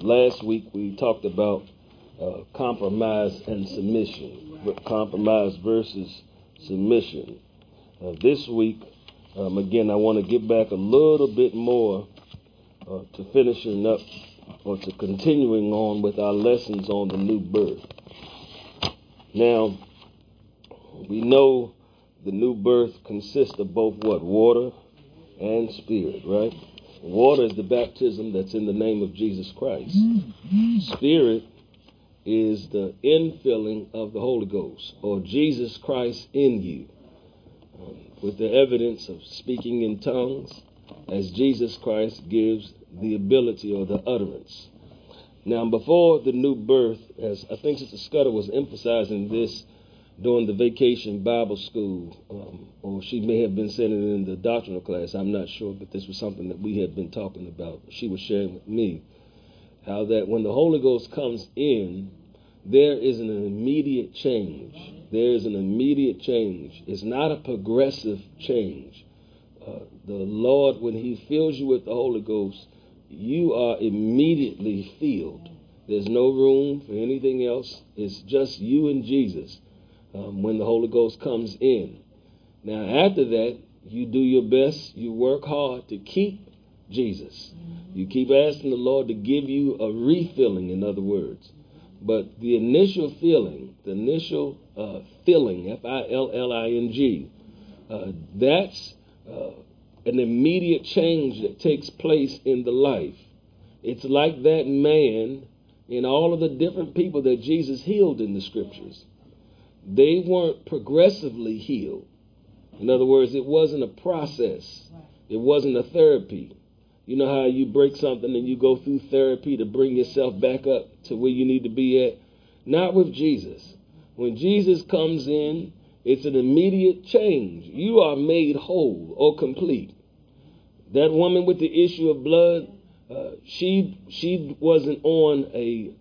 Last week we talked about compromise and submission, compromise versus submission. This week, again, I want to get back a little bit more to finishing up or to continuing on with our lessons on the new birth. Now, we know the new birth consists of both what? Water and spirit, right? Water is the baptism that's in the name of Jesus Christ. Spirit is the infilling of the Holy Ghost, or Jesus Christ in you, with the evidence of speaking in tongues as Jesus Christ gives the ability or the utterance. Now, before the new birth, as I think Sister Scudder was emphasizing this during the vacation Bible school, or she may have been saying it in the doctrinal class, I'm not sure, but this was something that we had been talking about. She was sharing with me how that when the Holy Ghost comes in, there is an immediate change. There is an immediate change. It's not a progressive change. The Lord, when He fills you with the Holy Ghost, you are immediately filled. There's no room for anything else. It's just you and Jesus when the Holy Ghost comes in. Now, after that, you do your best. You work hard to keep Jesus. You keep asking the Lord to give you a refilling, in other words. But the initial feeling, the initial filling, F-I-L-L-I-N-G, that's an immediate change that takes place in the life. It's like that man and all of the different people that Jesus healed in the scriptures. They weren't progressively healed. In other words, it wasn't a process. It wasn't a therapy. You know how you break something and you go through therapy to bring yourself back up to where you need to be at? Not with Jesus. When Jesus comes in, it's an immediate change. You are made whole or complete. That woman with the issue of blood, she wasn't on a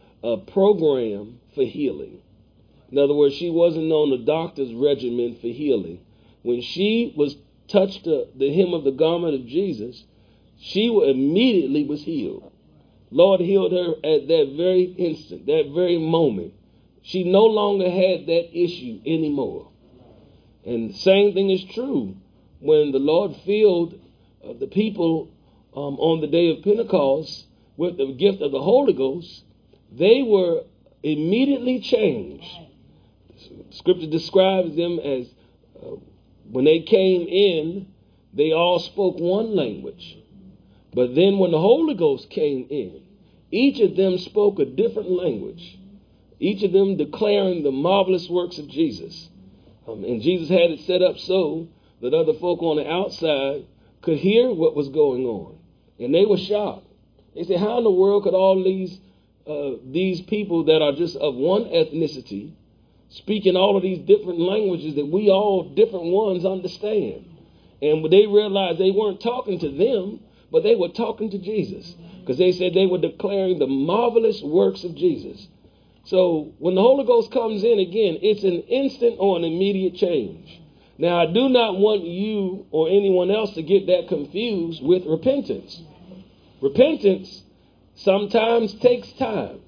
program for healing. In other words, she wasn't on the doctor's regimen for healing. When she was touched the hem of the garment of Jesus, she immediately was healed. Lord healed her at that very instant, that very moment. She no longer had that issue anymore. And the same thing is true when the Lord filled the people on the day of Pentecost with the gift of the Holy Ghost. They were immediately changed. Scripture describes them as when they came in, they all spoke one language. But then when the Holy Ghost came in, each of them spoke a different language, each of them declaring the marvelous works of Jesus. And Jesus had it set up so that other folk on the outside could hear what was going on. And they were shocked. They said, how in the world could all these people that are just of one ethnicity speaking all of these different languages that we all different ones understand? And they realized they weren't talking to them, but they were talking to Jesus, because they said they were declaring the marvelous works of Jesus. So when the Holy Ghost comes in again, it's an instant or an immediate change. Now, I do not want you or anyone else to get that confused with repentance. Repentance sometimes takes time.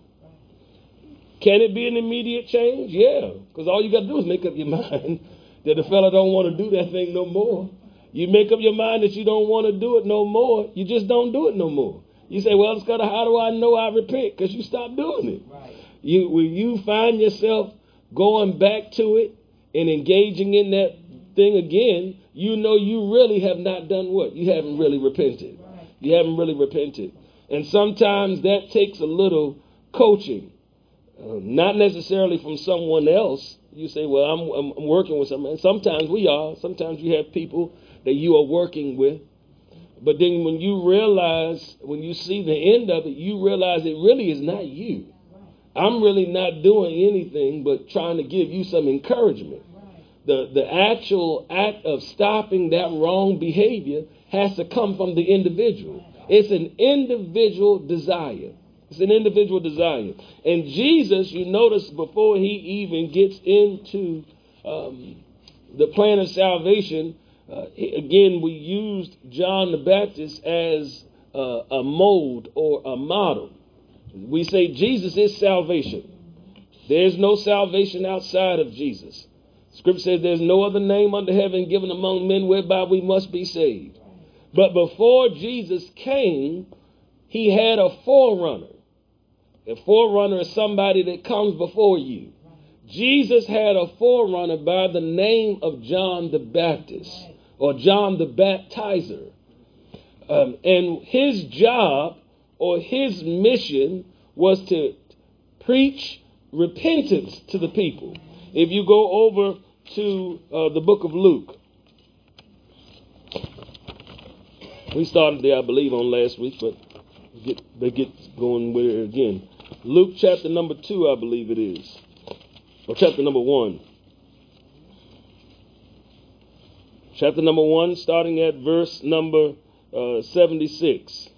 Can it be an immediate change? Yeah, because all you got to do is make up your mind that the fella don't want to do that thing no more. You make up your mind that you don't want to do it no more. You just don't do it no more. You say, well, Scudder, how do I know I repent? Because you stopped doing it. Right. When you find yourself going back to it and engaging in that thing again, you know you really have not done what? You haven't really repented. Right. You haven't really repented. And sometimes that takes a little coaching. Not necessarily from someone else. You say, well, I'm working with someone. Sometimes we are. Sometimes you have people that you are working with. But then when you realize, when you see the end of it, you realize it really is not you. I'm really not doing anything but trying to give you some encouragement. The actual act of stopping that wrong behavior has to come from the individual. It's an individual desire. It's an individual desire. And Jesus, you notice before he even gets into the plan of salvation, again, we used John the Baptist as a mold or a model. We say Jesus is salvation. There's no salvation outside of Jesus. Scripture says there's no other name under heaven given among men whereby we must be saved. But before Jesus came, he had a forerunner. A forerunner is somebody that comes before you. Jesus had a forerunner by the name of John the Baptist, or John the Baptizer. And his job or his mission was to preach repentance to the people. If you go over to the book of Luke, we started there, I believe, on last week, but they get going with it again. Luke chapter number 2, I believe it is, or chapter number 1. Chapter number 1, starting at verse number 76.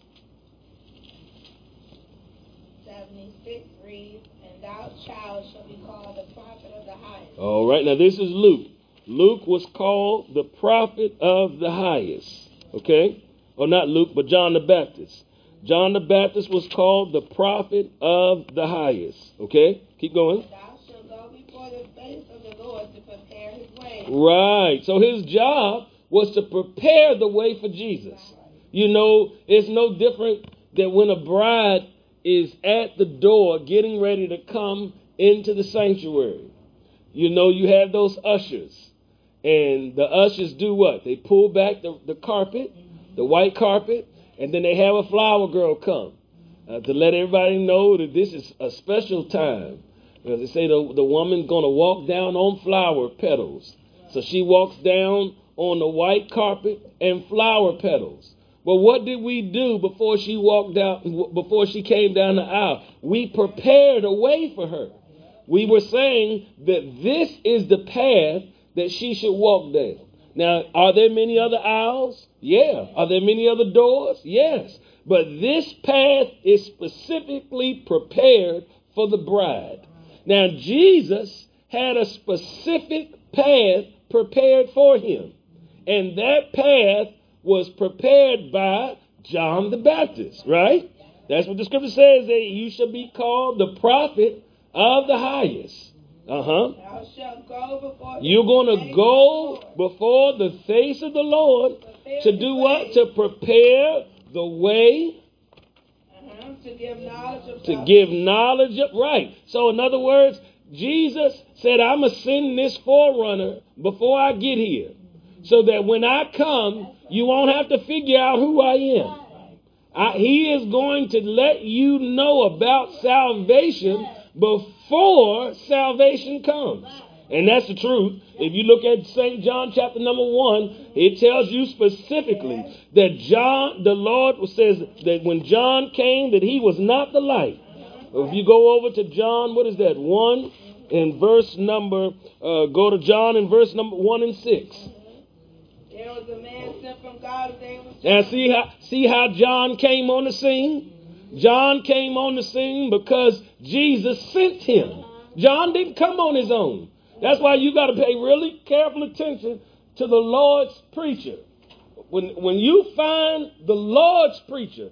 76 reads, "And thou, child, shall be called the prophet of the highest." All right, now this is Luke. Luke was called the prophet of the highest. Okay? Or not Luke, but John the Baptist. John the Baptist was called the prophet of the highest. Okay? Keep going. "Thou shalt go before the face of the Lord to prepare his way." Right. So his job was to prepare the way for Jesus. You know, it's no different than when a bride is at the door getting ready to come into the sanctuary. You know, you have those ushers. And the ushers do what? They pull back the carpet, the white carpet, and then they have a flower girl come to let everybody know that this is a special time. Because they say the woman's going to walk down on flower petals. So she walks down on the white carpet and flower petals. But what did we do before she walked out, before she came down the aisle? We prepared a way for her. We were saying that this is the path that she should walk down. Now, are there many other aisles? Yeah. Are there many other doors? Yes. But this path is specifically prepared for the bride. Now, Jesus had a specific path prepared for him. And that path was prepared by John the Baptist, right? That's what the scripture says, that you shall be called the prophet of the highest. Thou shalt go before You're going to go before the face of the Lord to do what? To prepare the way. To give knowledge of To give knowledge of, right. So in other words, Jesus said, I'm going to send this forerunner before I get here, so that when I come, you won't have to figure out who I am. He is going to let you know about salvation before salvation comes. And that's the truth. If you look at St. John chapter number 1, it tells you specifically that John, the Lord says that when John came, that he was not the light. If you go over to John, what is that? 1 in verse number, go to John in verse number 1 and 6. There was a man sent from God whose name was Now see how John came on the scene? John came on the scene because Jesus sent him. John didn't come on his own. That's why you got to pay really careful attention to the Lord's preacher. When you find the Lord's preacher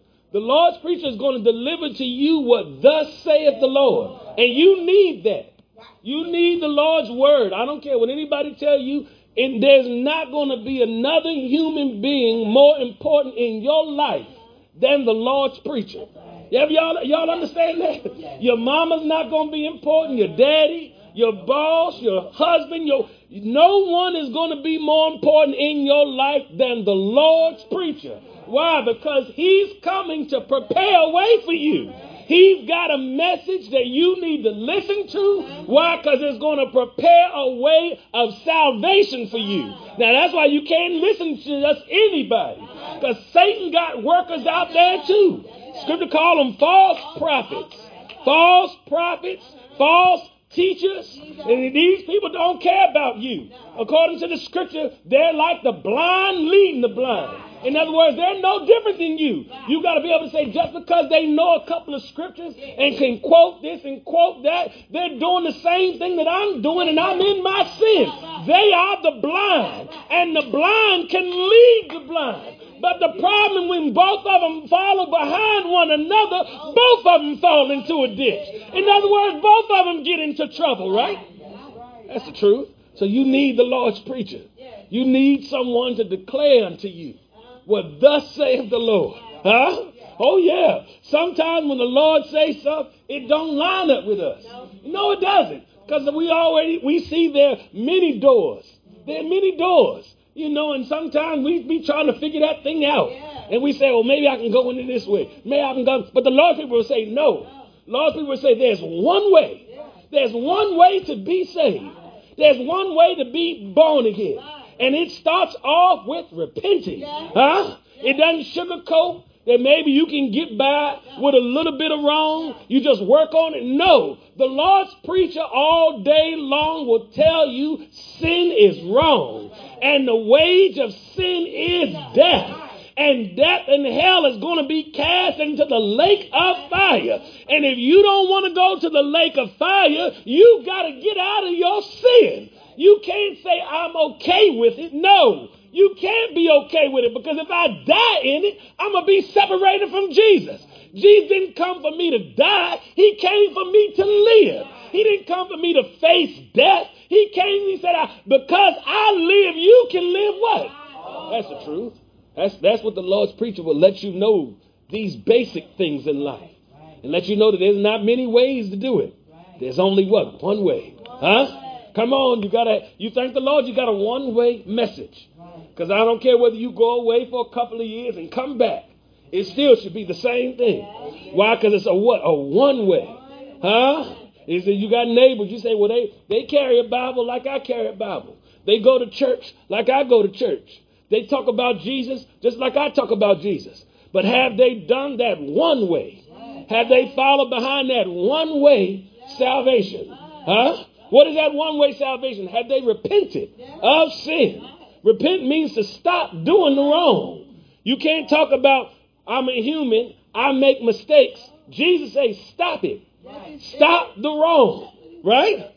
is going to deliver to you what thus saith the Lord. And you need that. You need the Lord's word. I don't care what anybody tell you. And there's not going to be another human being more important in your life than the Lord's preacher. Y'all understand that? Your mama's not going to be important. Your daddy, your boss, your husband, no one is going to be more important in your life than the Lord's preacher. Why? Because he's coming to prepare a way for you. He's got a message that you need to listen to. Why? Because it's going to prepare a way of salvation for you. Now, that's why you can't listen to just anybody. Because Satan got workers out there too. Scripture call them false prophets. False prophets, false teachers. And these people don't care about you. According to the scripture, they're like the blind leading the blind. In other words, they're no different than you. You got to be able to say, just because they know a couple of scriptures and can quote this and quote that, they're doing the same thing that I'm doing, and I'm in my sin. They are the blind, and the blind can lead the blind. But the problem when both of them follow behind one another, both of them fall into a ditch. In other words, both of them get into trouble, right? That's the truth. So you need the Lord's preacher. You need someone to declare unto you what thus saith the Lord. Huh? Oh, yeah. Sometimes when the Lord says something, it don't line up with us. No, it doesn't. Because we see there are many doors. There are many doors. And sometimes we be trying to figure that thing out. And we say, well, maybe I can go in this way. Maybe I can go. But the Lord's people will say no. Lord's people will say there's one way. There's one way to be saved. There's one way to be born again. And it starts off with repenting. Huh? It doesn't sugarcoat that maybe you can get by with a little bit of wrong. You just work on it. No. The Lord's preacher all day long will tell you sin is wrong. And the wage of sin is death. And death and hell is going to be cast into the lake of fire. And if you don't want to go to the lake of fire, you got to get out of your sin. You can't say, I'm okay with it. No, you can't be okay with it, because if I die in it, I'm going to be separated from Jesus. Jesus didn't come for me to die. He came for me to live. He didn't come for me to face death. He came, he said, because I live, you can live what? That's the truth. That's what the Lord's preacher will let you know, these basic things in life. And let you know that there's not many ways to do it. There's only what? One way. Huh? Come on, you thank the Lord, you got a one-way message. Because I don't care whether you go away for a couple of years and come back. It still should be the same thing. Why? Because it's a what? A one-way. Huh? Is that you got neighbors, you say, well, they carry a Bible like I carry a Bible. They go to church like I go to church. They talk about Jesus just like I talk about Jesus. But have they done that one way? Have they followed behind that one way salvation? Huh? What is that one way salvation? Have they repented of sin? Repent means to stop doing the wrong. You can't talk about, I'm a human, I make mistakes. Jesus says, stop it. Stop the wrong. Right?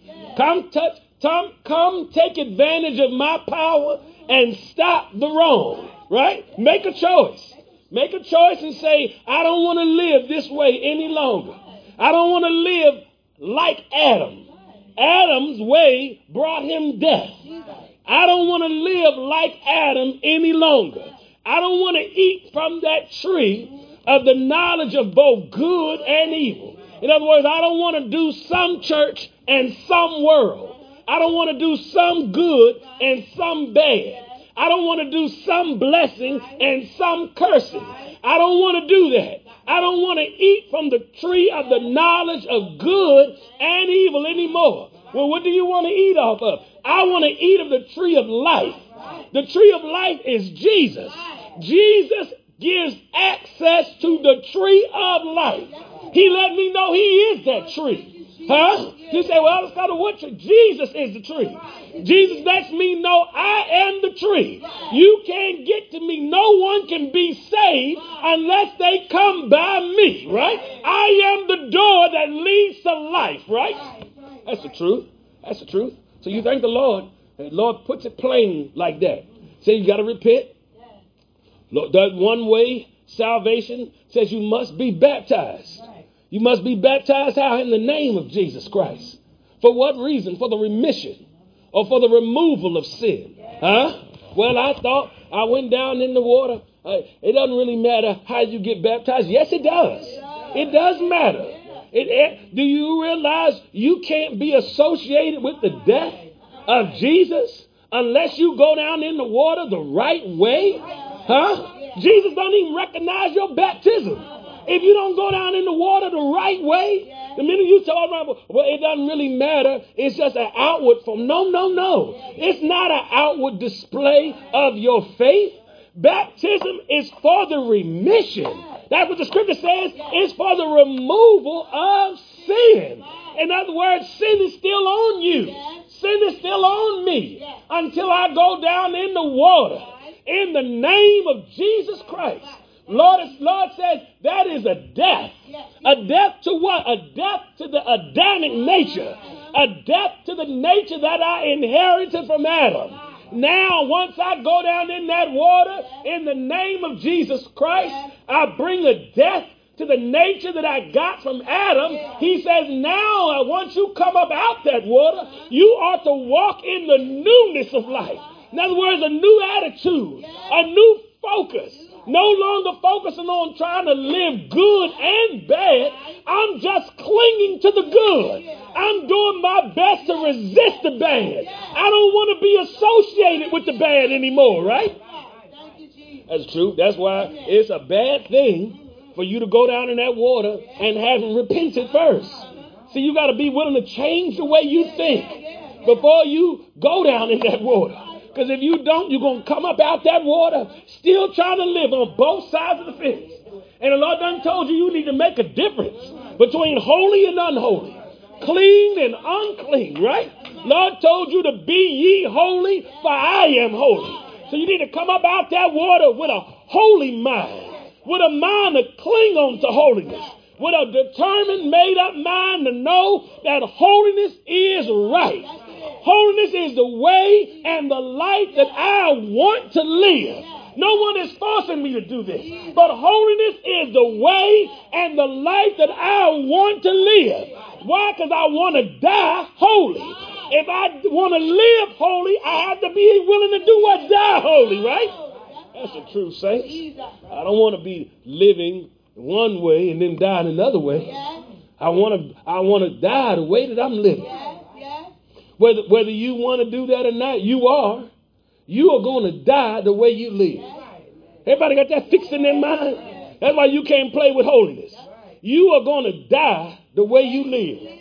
Come take advantage of my power and stop the wrong. Right? Make a choice. Make a choice and say, I don't want to live this way any longer. I don't want to live like Adam. Adam's way brought him death. I don't want to live like Adam any longer. I don't want to eat from that tree of the knowledge of both good and evil. In other words, I don't want to do some church and some world. I don't want to do some good and some bad. I don't want to do some blessing and some cursing. I don't want to do that. I don't want to eat from the tree of the knowledge of good and evil anymore. Well, what do you want to eat off of? I want to eat of the tree of life. The tree of life is Jesus. Jesus gives access to the tree of life. He let me know he is that tree. Huh? You say, well, it's got to what tree? Jesus is the tree. Jesus lets me know I am the tree. You can't get to me. No one can be saved unless they come by me, right? I am the door that leads to life, right? That's the truth. That's the truth. So you thank the Lord. And the Lord puts it plain like that. Say you got to repent. That one way salvation says you must be baptized. You must be baptized how? In the name of Jesus Christ. For what reason? For the remission or for the removal of sin. Huh? Well, I thought I went down in the water. It doesn't really matter how you get baptized. Yes, it does. It does matter. Do you realize you can't be associated with the death of Jesus unless you go down in the water the right way? Huh? Jesus don't even recognize your baptism. If you don't go down in the water the right way, the minute you talk about, well, it doesn't really matter. It's just an outward form. No. It's not an outward display of your faith. Baptism is for the remission. That's what the scripture says. It's for the removal of sin. In other words, sin is still on you. Sin is still on me until I go down in the water in the name of Jesus Christ. Lord says that is a death. A death to what? A death to the Adamic nature. A death to the nature that I inherited from Adam. Now, once I go down in that water, in the name of Jesus Christ, I bring a death to the nature that I got from Adam. He says, now, once you come up out that water, you ought to walk in the newness of life. In other words, a new attitude, a new focus. No longer focusing on trying to live good and bad. I'm just clinging to the good. I'm doing my best to resist the bad. I don't want to be associated with the bad anymore, right? That's true. That's why it's a bad thing for you to go down in that water and haven't repented first. See, you got to be willing to change the way you think before you go down in that water. Because if you don't, you're going to come up out that water still trying to live on both sides of the fence. And the Lord done told you need to make a difference between holy and unholy, clean and unclean, right? Lord told you to be ye holy, for I am holy. So you need to come up out that water with a holy mind, with a mind to cling on to holiness, with a determined, made-up mind to know that holiness is right. Holiness is the way and the life that I want to live. No one is forcing me to do this. But holiness is the way and the life that I want to live. Why? Because I want to die holy. If I want to live holy, I have to be willing to do what? Die holy, right? That's the truth, saints. I don't want to be living one way and then die another way. I want to die the way that I'm living. Whether you want to do that or not, you are going to die the way you live. Everybody got that fixed in their mind? That's why you can't play with holiness. You are going to die the way you live.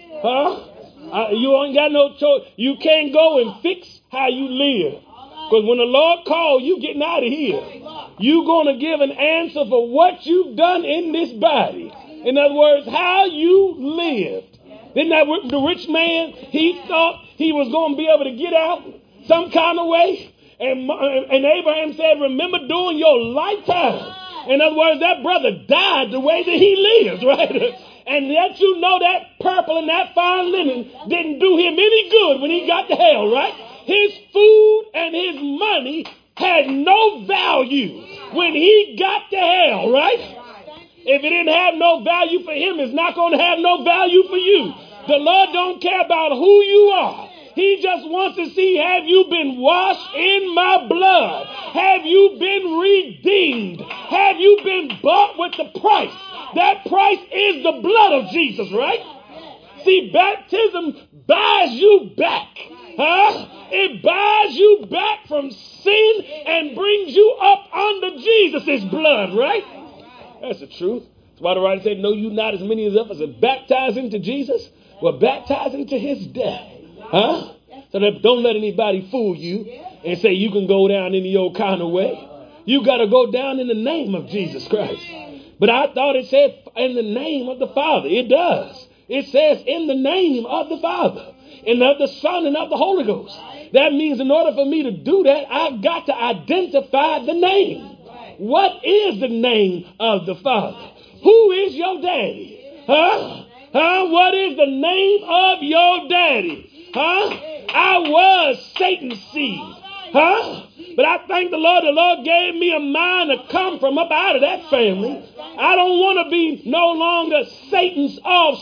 Huh? You ain't got no choice. You can't go and fix how you live. Because when the Lord calls, you getting out of here. You're going to give an answer for what you've done in this body. In other words, how you lived. Didn't that the rich man, he thought he was going to be able to get out some kind of way? And Abraham said, remember during your lifetime. In other words, that brother died the way that he lived, right? And let you know that purple and that fine linen didn't do him any good when he got to hell, right? His food and his money had no value when he got to hell, right? If it didn't have no value for him, it's not going to have no value for you. The Lord don't care about who you are. He just wants to see, have you been washed in my blood? Have you been redeemed? Have you been bought with the price? That price is the blood of Jesus, right? See, baptism buys you back. Huh? It buys you back from sin and brings you up under Jesus' blood, right? That's the truth. That's why the writer said, know you not as many as us are baptized into Jesus, were baptized into his death. Huh? So that don't let anybody fool you and say you can go down any old kind of way. You got to go down in the name of Jesus Christ. But I thought it said in the name of the Father. It does. It says in the name of the Father and of the Son and of the Holy Ghost. That means in order for me to do that, I've got to identify the name. What is the name of the Father? Who is your daddy? Huh? What is the name of your daddy? Huh? I was Satan's seed. Huh? But I thank the Lord gave me a mind to come from up out of that family. I don't want to be no longer Satan's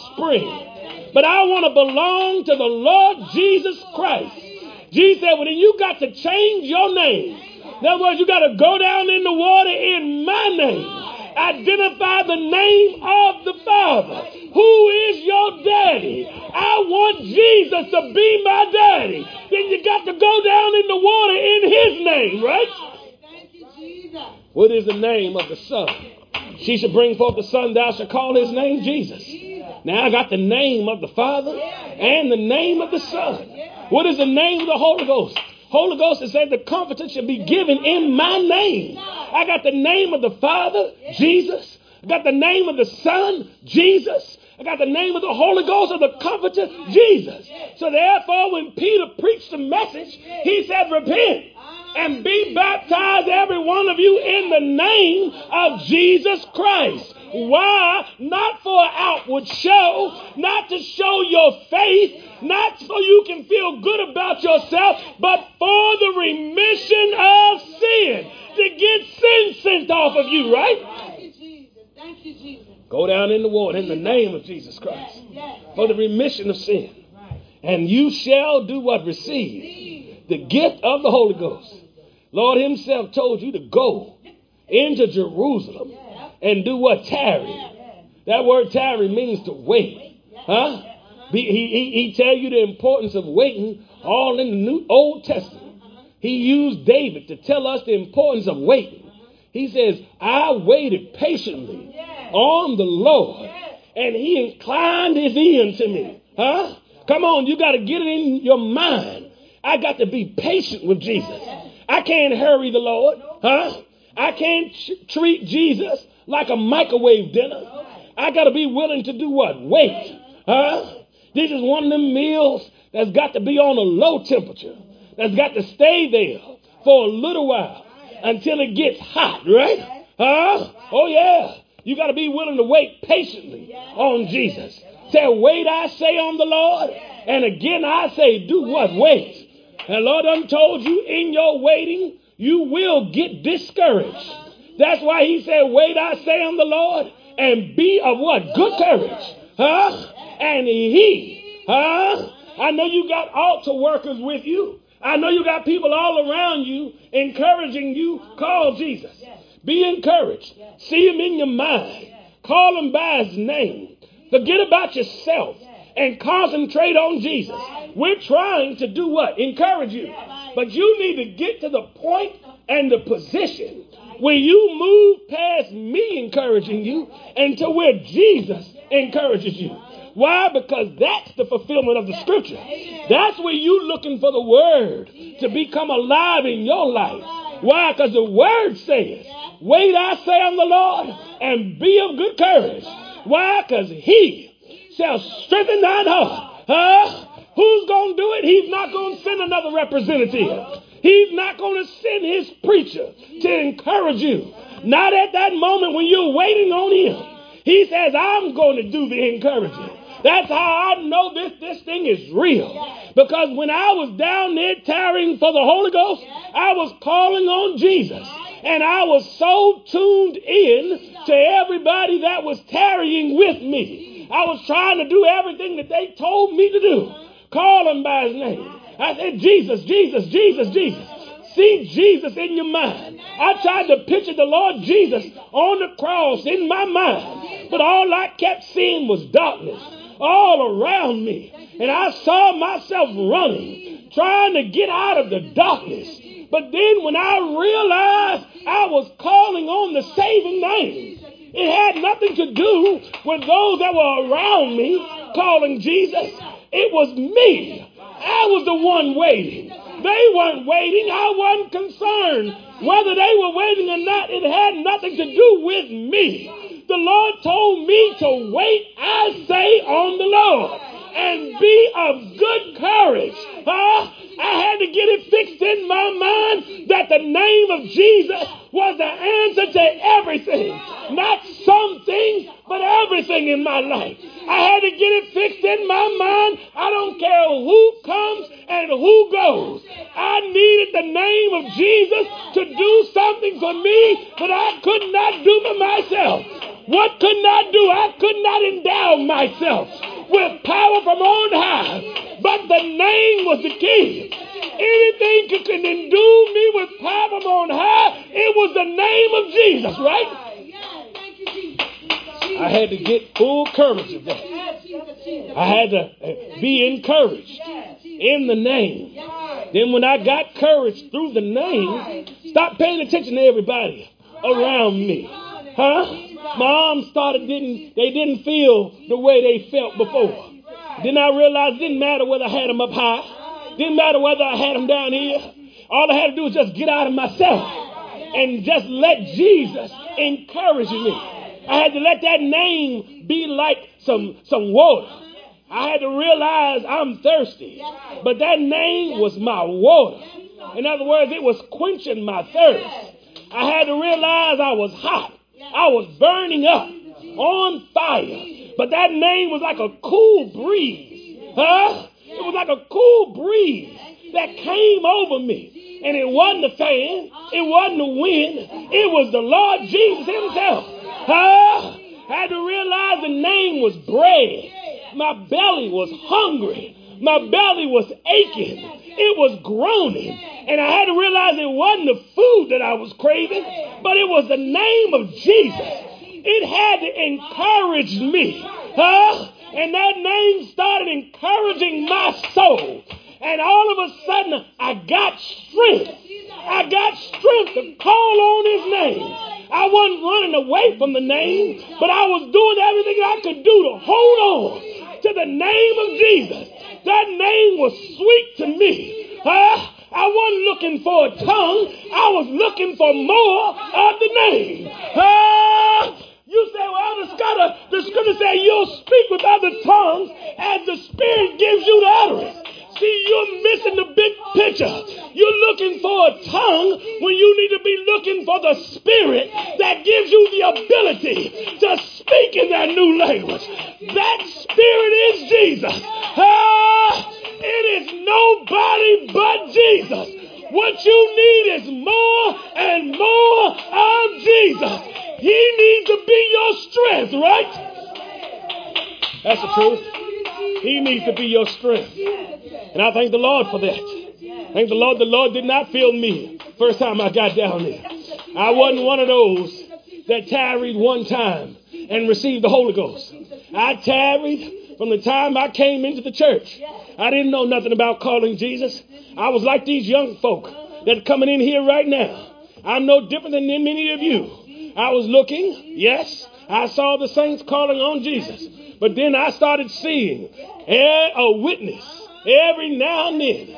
offspring, but I want to belong to the Lord Jesus Christ. Jesus said, well, then you got to change your name. In other words, you got to go down in the water in my name. Identify the name of the Father. Who is your daddy? I want Jesus to be my daddy. Then you got to go down in the water in his name, right? Thank you, Jesus. What is the name of the Son? She shall bring forth the Son, thou shalt call his name Jesus. Now I got the name of the Father and the name of the Son. What is the name of the Holy Ghost? Holy Ghost has said the Comforter shall be given in my name. I got the name of the Father, Jesus. I got the name of the Son, Jesus. I got the name of the Holy Ghost of the Comforter, Jesus. So therefore, when Peter preached the message, he said, repent. and be baptized, every one of you, in the name of Jesus Christ. Why? Not for an outward show, not to show your faith, not so you can feel good about yourself, but for the remission of sin, to get sin sent off of you, right? Thank you, Jesus. Thank you, Jesus. Go down in the water in the name of Jesus Christ for the remission of sin. And you shall do what? Receive the gift of the Holy Ghost. Lord himself told you to go into Jerusalem and do what? Tarry. That word tarry means to wait. Huh? He tell you the importance of waiting all in the Old Testament. He used David to tell us the importance of waiting. He says, I waited patiently on the Lord, and he inclined his ear to me. Huh? Come on, you got to get it in your mind. I got to be patient with Jesus. I can't hurry the Lord. Huh? I can't treat Jesus like a microwave dinner. I got to be willing to do what? Wait. Huh? This is one of them meals that's got to be on a low temperature. That's got to stay there for a little while until it gets hot, right? Huh? Oh, yeah. You got to be willing to wait patiently on Jesus. Say, wait, I say, on the Lord. And again, I say, do what? Wait. And Lord done told you in your waiting, you will get discouraged. That's why he said, wait, I say, on the Lord, and be of what? Good courage. Huh? And he, huh? I know you got altar workers with you. I know you got people all around you encouraging you. Call Jesus. Be encouraged. See him in your mind. Call him by his name. Forget about yourself and concentrate on Jesus. We're trying to do what? Encourage you. But you need to get to the point and the position where you move past me encouraging you and to where Jesus encourages you. Why? Because that's the fulfillment of the scripture. That's where you're looking for the word to become alive in your life. Why? Because the word says, wait, I say, on the Lord, and be of good courage. Why? Because he shall strengthen thine heart. Huh? Who's going to do it? He's not going to send another representative. He's not going to send his preacher to encourage you. Not at that moment when you're waiting on him. He says, I'm going to do the encouraging. That's how I know this thing is real. Because when I was down there tarrying for the Holy Ghost, I was calling on Jesus. And I was so tuned in to everybody that was tarrying with me. I was trying to do everything that they told me to do. Call him by his name. I said, Jesus, Jesus, Jesus, Jesus. See Jesus in your mind. I tried to picture the Lord Jesus on the cross in my mind. But all I kept seeing was darkness all around me. And I saw myself running, trying to get out of the darkness. But then when I realized I was calling on the saving name, it had nothing to do with those that were around me calling Jesus. It was me. I was the one waiting. They weren't waiting. I wasn't concerned whether they were waiting or not. It had nothing to do with me. The Lord told me to wait, I say, on the Lord, and be of good courage. Huh? I had to get it fixed in my mind that the name of Jesus was the answer to everything. Not some things, but everything in my life. I had to get it fixed in my mind. I don't care who comes and who goes. I needed the name of Jesus to do something for me that I could not do for myself. What could not do? I could not endow myself with power from on high. But the name was the key. Anything that can endue me with power from on high, it was the name of Jesus, right? I had to get full courage of that. I had to be encouraged in the name. Then when I got courage through the name, stop paying attention to everybody around me. Huh? My arms didn't feel the way they felt before. Then I realized it didn't matter whether I had them up high. Didn't matter whether I had them down here. All I had to do was just get out of myself and just let Jesus encourage me. I had to let that name be like some water. I had to realize I'm thirsty. But that name was my water. In other words, it was quenching my thirst. I had to realize I was hot. I was burning up, on fire. But that name was like a cool breeze. It was like a cool breeze that came over me. And it wasn't a fan. It wasn't the wind. It was the Lord Jesus himself. I had to realize the name was bread. My belly was hungry. My belly was aching. It was groaning. And I had to realize it wasn't the food that I was craving, but it was the name of Jesus. It had to encourage me. And that name started encouraging my soul. And all of a sudden, I got strength. I got strength to call on his name. I wasn't running away from the name, but I was doing everything I could do to hold on to the name of Jesus. That name was sweet to me. I wasn't looking for a tongue. I was looking for more of the name. You say, well, the scripture says you'll speak with other tongues as the Spirit gives you the utterance. See, you're missing the big picture. You're looking for a tongue when you need to be looking for the Spirit that gives you the ability to speak in that new language. That Spirit is Jesus. It is nobody but Jesus. What you need is more and more of Jesus. He needs to be your strength, right? That's the truth. He needs to be your strength. And I thank the Lord for that. Thank the Lord. The Lord did not fail me first time I got down there. I wasn't one of those that tarried one time and received the Holy Ghost. I tarried from the time I came into the church. I didn't know nothing about calling Jesus. I was like these young folk that are coming in here right now. I'm no different than many of you. I was looking, yes, I saw the saints calling on Jesus. But then I started seeing a witness every now and then.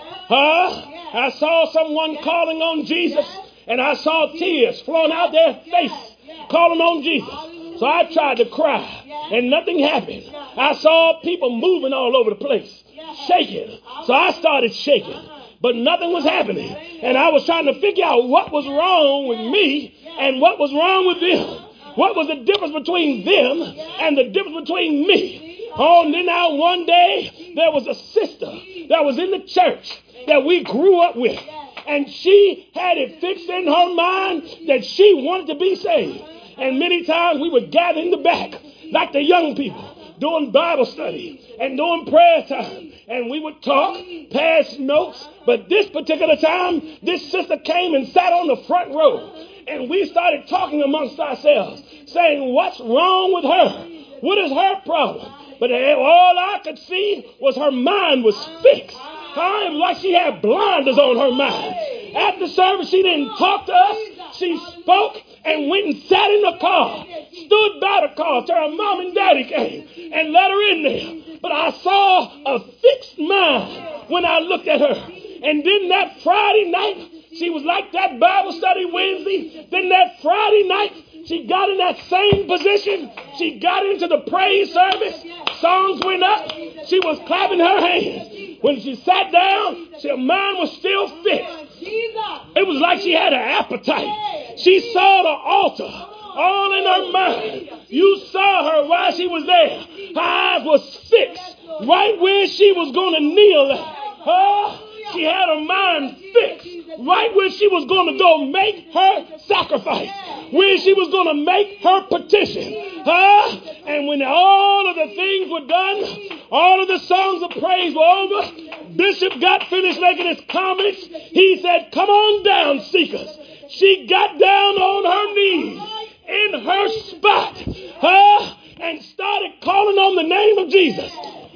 I saw someone calling on Jesus, and I saw tears flowing out their face, calling on Jesus. So I tried to cry, and nothing happened. I saw people moving all over the place, shaking. So I started shaking, but nothing was happening. And I was trying to figure out what was wrong with me and what was wrong with them. What was the difference between them and the difference between me? Oh, and then now one day there was a sister that was in the church that we grew up with. And she had it fixed in her mind that she wanted to be saved. And many times we would gather in the back like the young people doing Bible study and doing prayer time. And we would talk, pass notes. But this particular time, this sister came and sat on the front row. And we started talking amongst ourselves, saying, what's wrong with her? What is her problem? But all I could see was her mind was fixed. It was like she had blinders on her mind. After service, she didn't talk to us. She spoke and went and sat in the car, stood by the car till her mom and daddy came and let her in there. But I saw a fixed mind when I looked at her. And then that Friday night, she was like that Bible study Wednesday. Then that Friday night, she got in that same position. She got into the praise service. Songs went up. She was clapping her hands. When she sat down, her mind was still fixed. It was like she had an appetite. She saw the altar all in her mind. You saw her while she was there. Her eyes was fixed right where she was going to kneel at. She had her mind fixed right where she was going to go make her sacrifice, where she was going to make her petition. And when all of the things were done, all of the songs of praise were over, Bishop got finished making his comments. He said, come on down, seekers. She got down on her knees in her spot and started calling on the name of Jesus.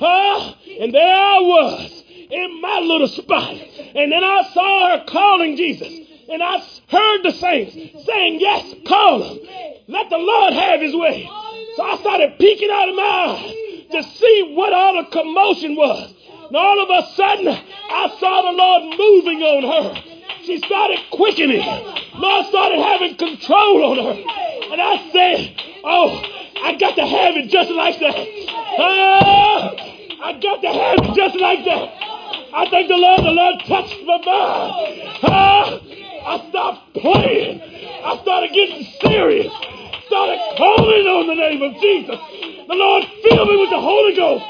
And there I was in my little spot. And then I saw her calling Jesus. And I heard the saints saying, yes, call him. Let the Lord have his way. So I started peeking out of my eyes to see what all the commotion was. And all of a sudden, I saw the Lord moving on her. She started quickening. Lord started having control on her. And I said, oh, I got to have it just like that. I got to have it just like that. I thank the Lord touched my mind. I stopped playing. I started getting serious. Started calling on the name of Jesus. The Lord filled me with the Holy Ghost.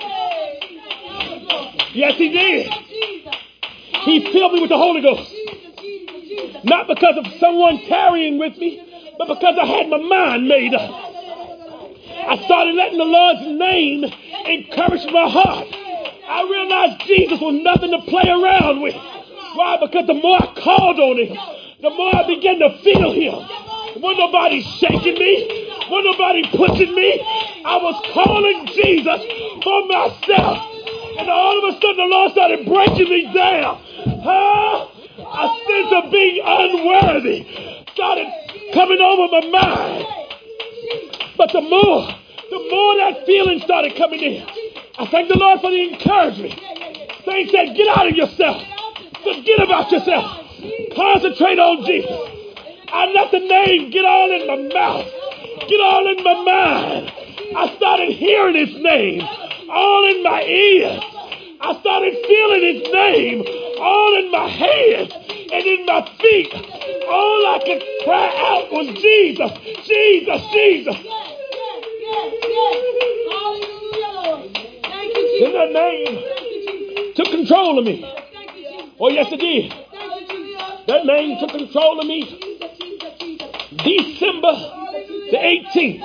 Yes, He did. He filled me with the Holy Ghost. Not because of someone tarrying with me, but because I had my mind made up. I started letting the Lord's name encourage my heart. I realized Jesus was nothing to play around with. Why? Because the more I called on Him, the more I began to feel Him. Wasn't nobody shaking me. Wasn't nobody pushing me. I was calling Jesus for myself. And all of a sudden the Lord started breaking me down. A sense of being unworthy started coming over my mind. But the more that feeling started coming in, I thank the Lord for the encouragement. Saints said, get out of yourself. Forget about yourself. Concentrate on Jesus. I let the name get all in my mouth, get all in my mind. I started hearing His name all in my ears. I started feeling His name all in my hands and in my feet. All I could cry out was Jesus, Jesus, Jesus. And that name took control of me. Oh, yes, it did. That name took control of me. December the 18th,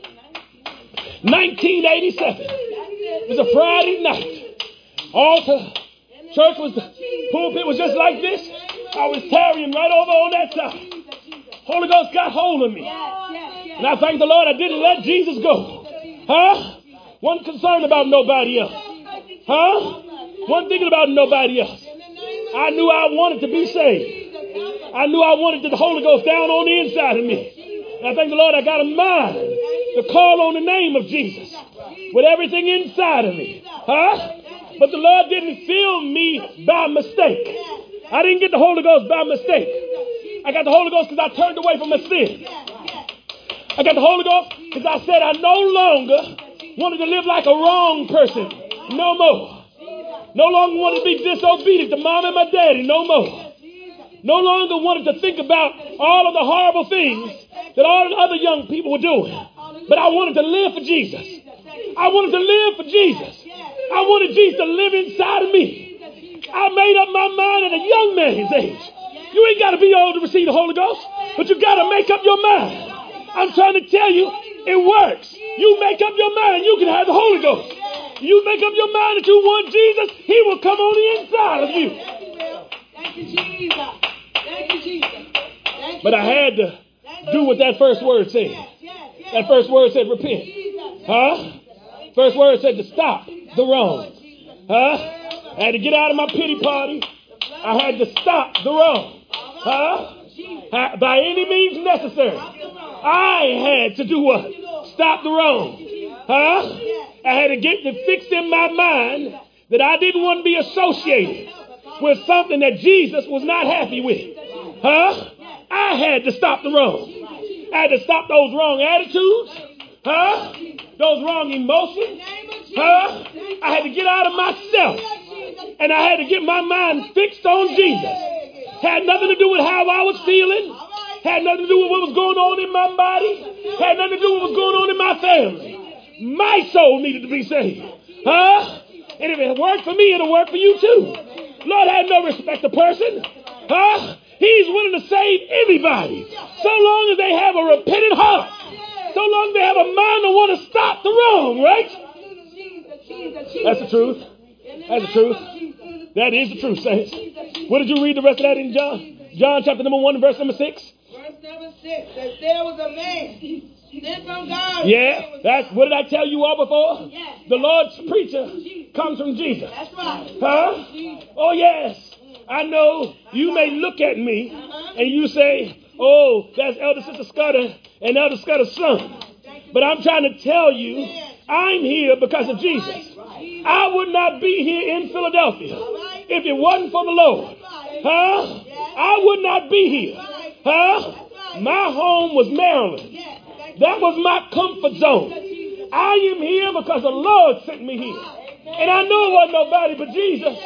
1987. It was a Friday night. Altar, church was, the pulpit was just like this. I was tarrying right over on that side. Holy Ghost got hold of me. And I thank the Lord I didn't let Jesus go. Wasn't concerned about nobody else. Wasn't thinking about nobody else. I knew I wanted to be saved. I knew I wanted the Holy Ghost down on the inside of me. And I thank the Lord I got a mind to call on the name of Jesus with everything inside of me. But the Lord didn't fill me by mistake. I didn't get the Holy Ghost by mistake. I got the Holy Ghost because I turned away from my sin. I got the Holy Ghost because I said I no longer wanted to live like a wrong person. No more. No longer wanted to be disobedient to mom and my daddy. No more. No longer wanted to think about all of the horrible things that all the other young people were doing. But I wanted to live for Jesus. I wanted to live for Jesus. I wanted Jesus to live inside of me. I made up my mind at a young man's age. You ain't got to be old to receive the Holy Ghost, but you got to make up your mind. I'm trying to tell you, it works. You make up your mind, you can have the Holy Ghost. You make up your mind that you want Jesus, He will come on the inside of you. Thank you, Jesus. Thank you, Jesus. But I had to do what that first word said. That first word said repent. First word said to stop the wrong. I had to get out of my pity party. I had to stop the wrong. By any means necessary. I had to do what? Stop the wrong. I had to get it fixed in my mind that I didn't want to be associated with something that Jesus was not happy with. I had to stop the wrong. I had to stop those wrong attitudes. Those wrong emotions. I had to get out of myself. And I had to get my mind fixed on Jesus. Had nothing to do with how I was feeling. Had nothing to do with what was going on in my body. Had nothing to do with what was going on in my family. My soul needed to be saved. And if it worked for me, it'll work for you too. Lord had no respect to person. He's willing to save anybody. So long as they have a repentant heart. So long as they have a mind to want to stop the wrong, right? That's the truth. That's the truth. That is the truth, saints. What did you read the rest of that in John? John chapter number 1 and verse number 6. Verse number 6 says there was a man sent from God. Yeah, that's what did I tell you all before? Yes. The Lord's preacher comes from Jesus. That's right. Oh yes. I know you may look at me and you say, oh, that's Elder Sister Scudder and Elder Scudder's son. But I'm trying to tell you, I'm here because of Jesus. I would not be here in Philadelphia if it wasn't for the Lord. I would not be here. My home was Maryland. That was my comfort zone. I am here because the Lord sent me here. And I know it wasn't nobody but Jesus.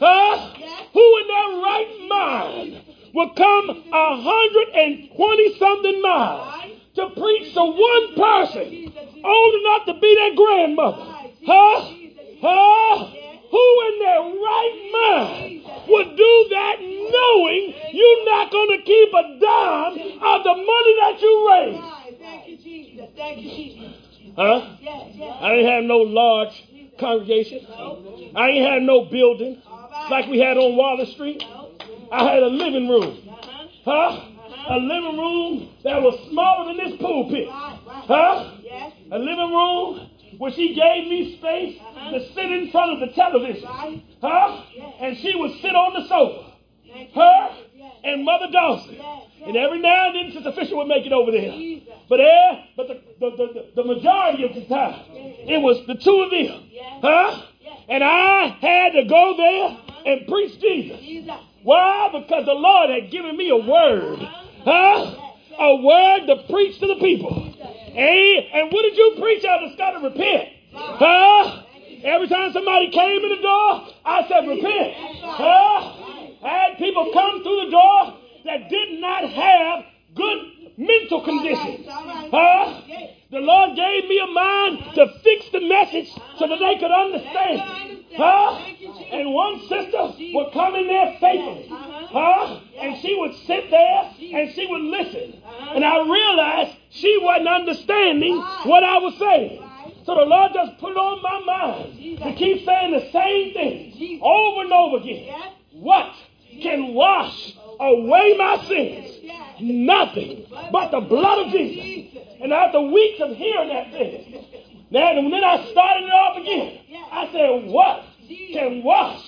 Huh? Who in their right mind will come 120-something miles to preach to one person old enough to be their grandmother? Huh? Huh? Who in their right mind would do that knowing you're not going to keep a dime of the money that you raise? Thank you, Jesus. Thank you, Jesus. Huh? I didn't have no large congregation. I ain't had no building like we had on Waller Street. I had a living room. Huh? A living room that was smaller than this pulpit. Huh? A living room where she gave me space to sit in front of the television. Huh? And she would sit on the sofa. Her and Mother Dawson. And every now and then Sister Fisher would make it over there. But the majority of the time, it was the two of them. Huh? And I had to go there and preach Jesus. Why? Because the Lord had given me a word. Huh? A word to preach to the people. And what did you preach out? It's got to repent. Huh? Every time somebody came in the door, I said repent. Huh? I had people come through the door that did not have good mental conditions. Huh? The Lord gave me a mind to fix the message so that they could understand. Huh? And one sister would come in there faithfully. Huh? And she would sit there and she would listen. And I realized she wasn't understanding what I was saying. So the Lord just put it on my mind to keep saying the same thing over and over again. What can wash away my sins? Nothing but the blood of Jesus. And after weeks of hearing that thing, and then I started it off again. I said, what can wash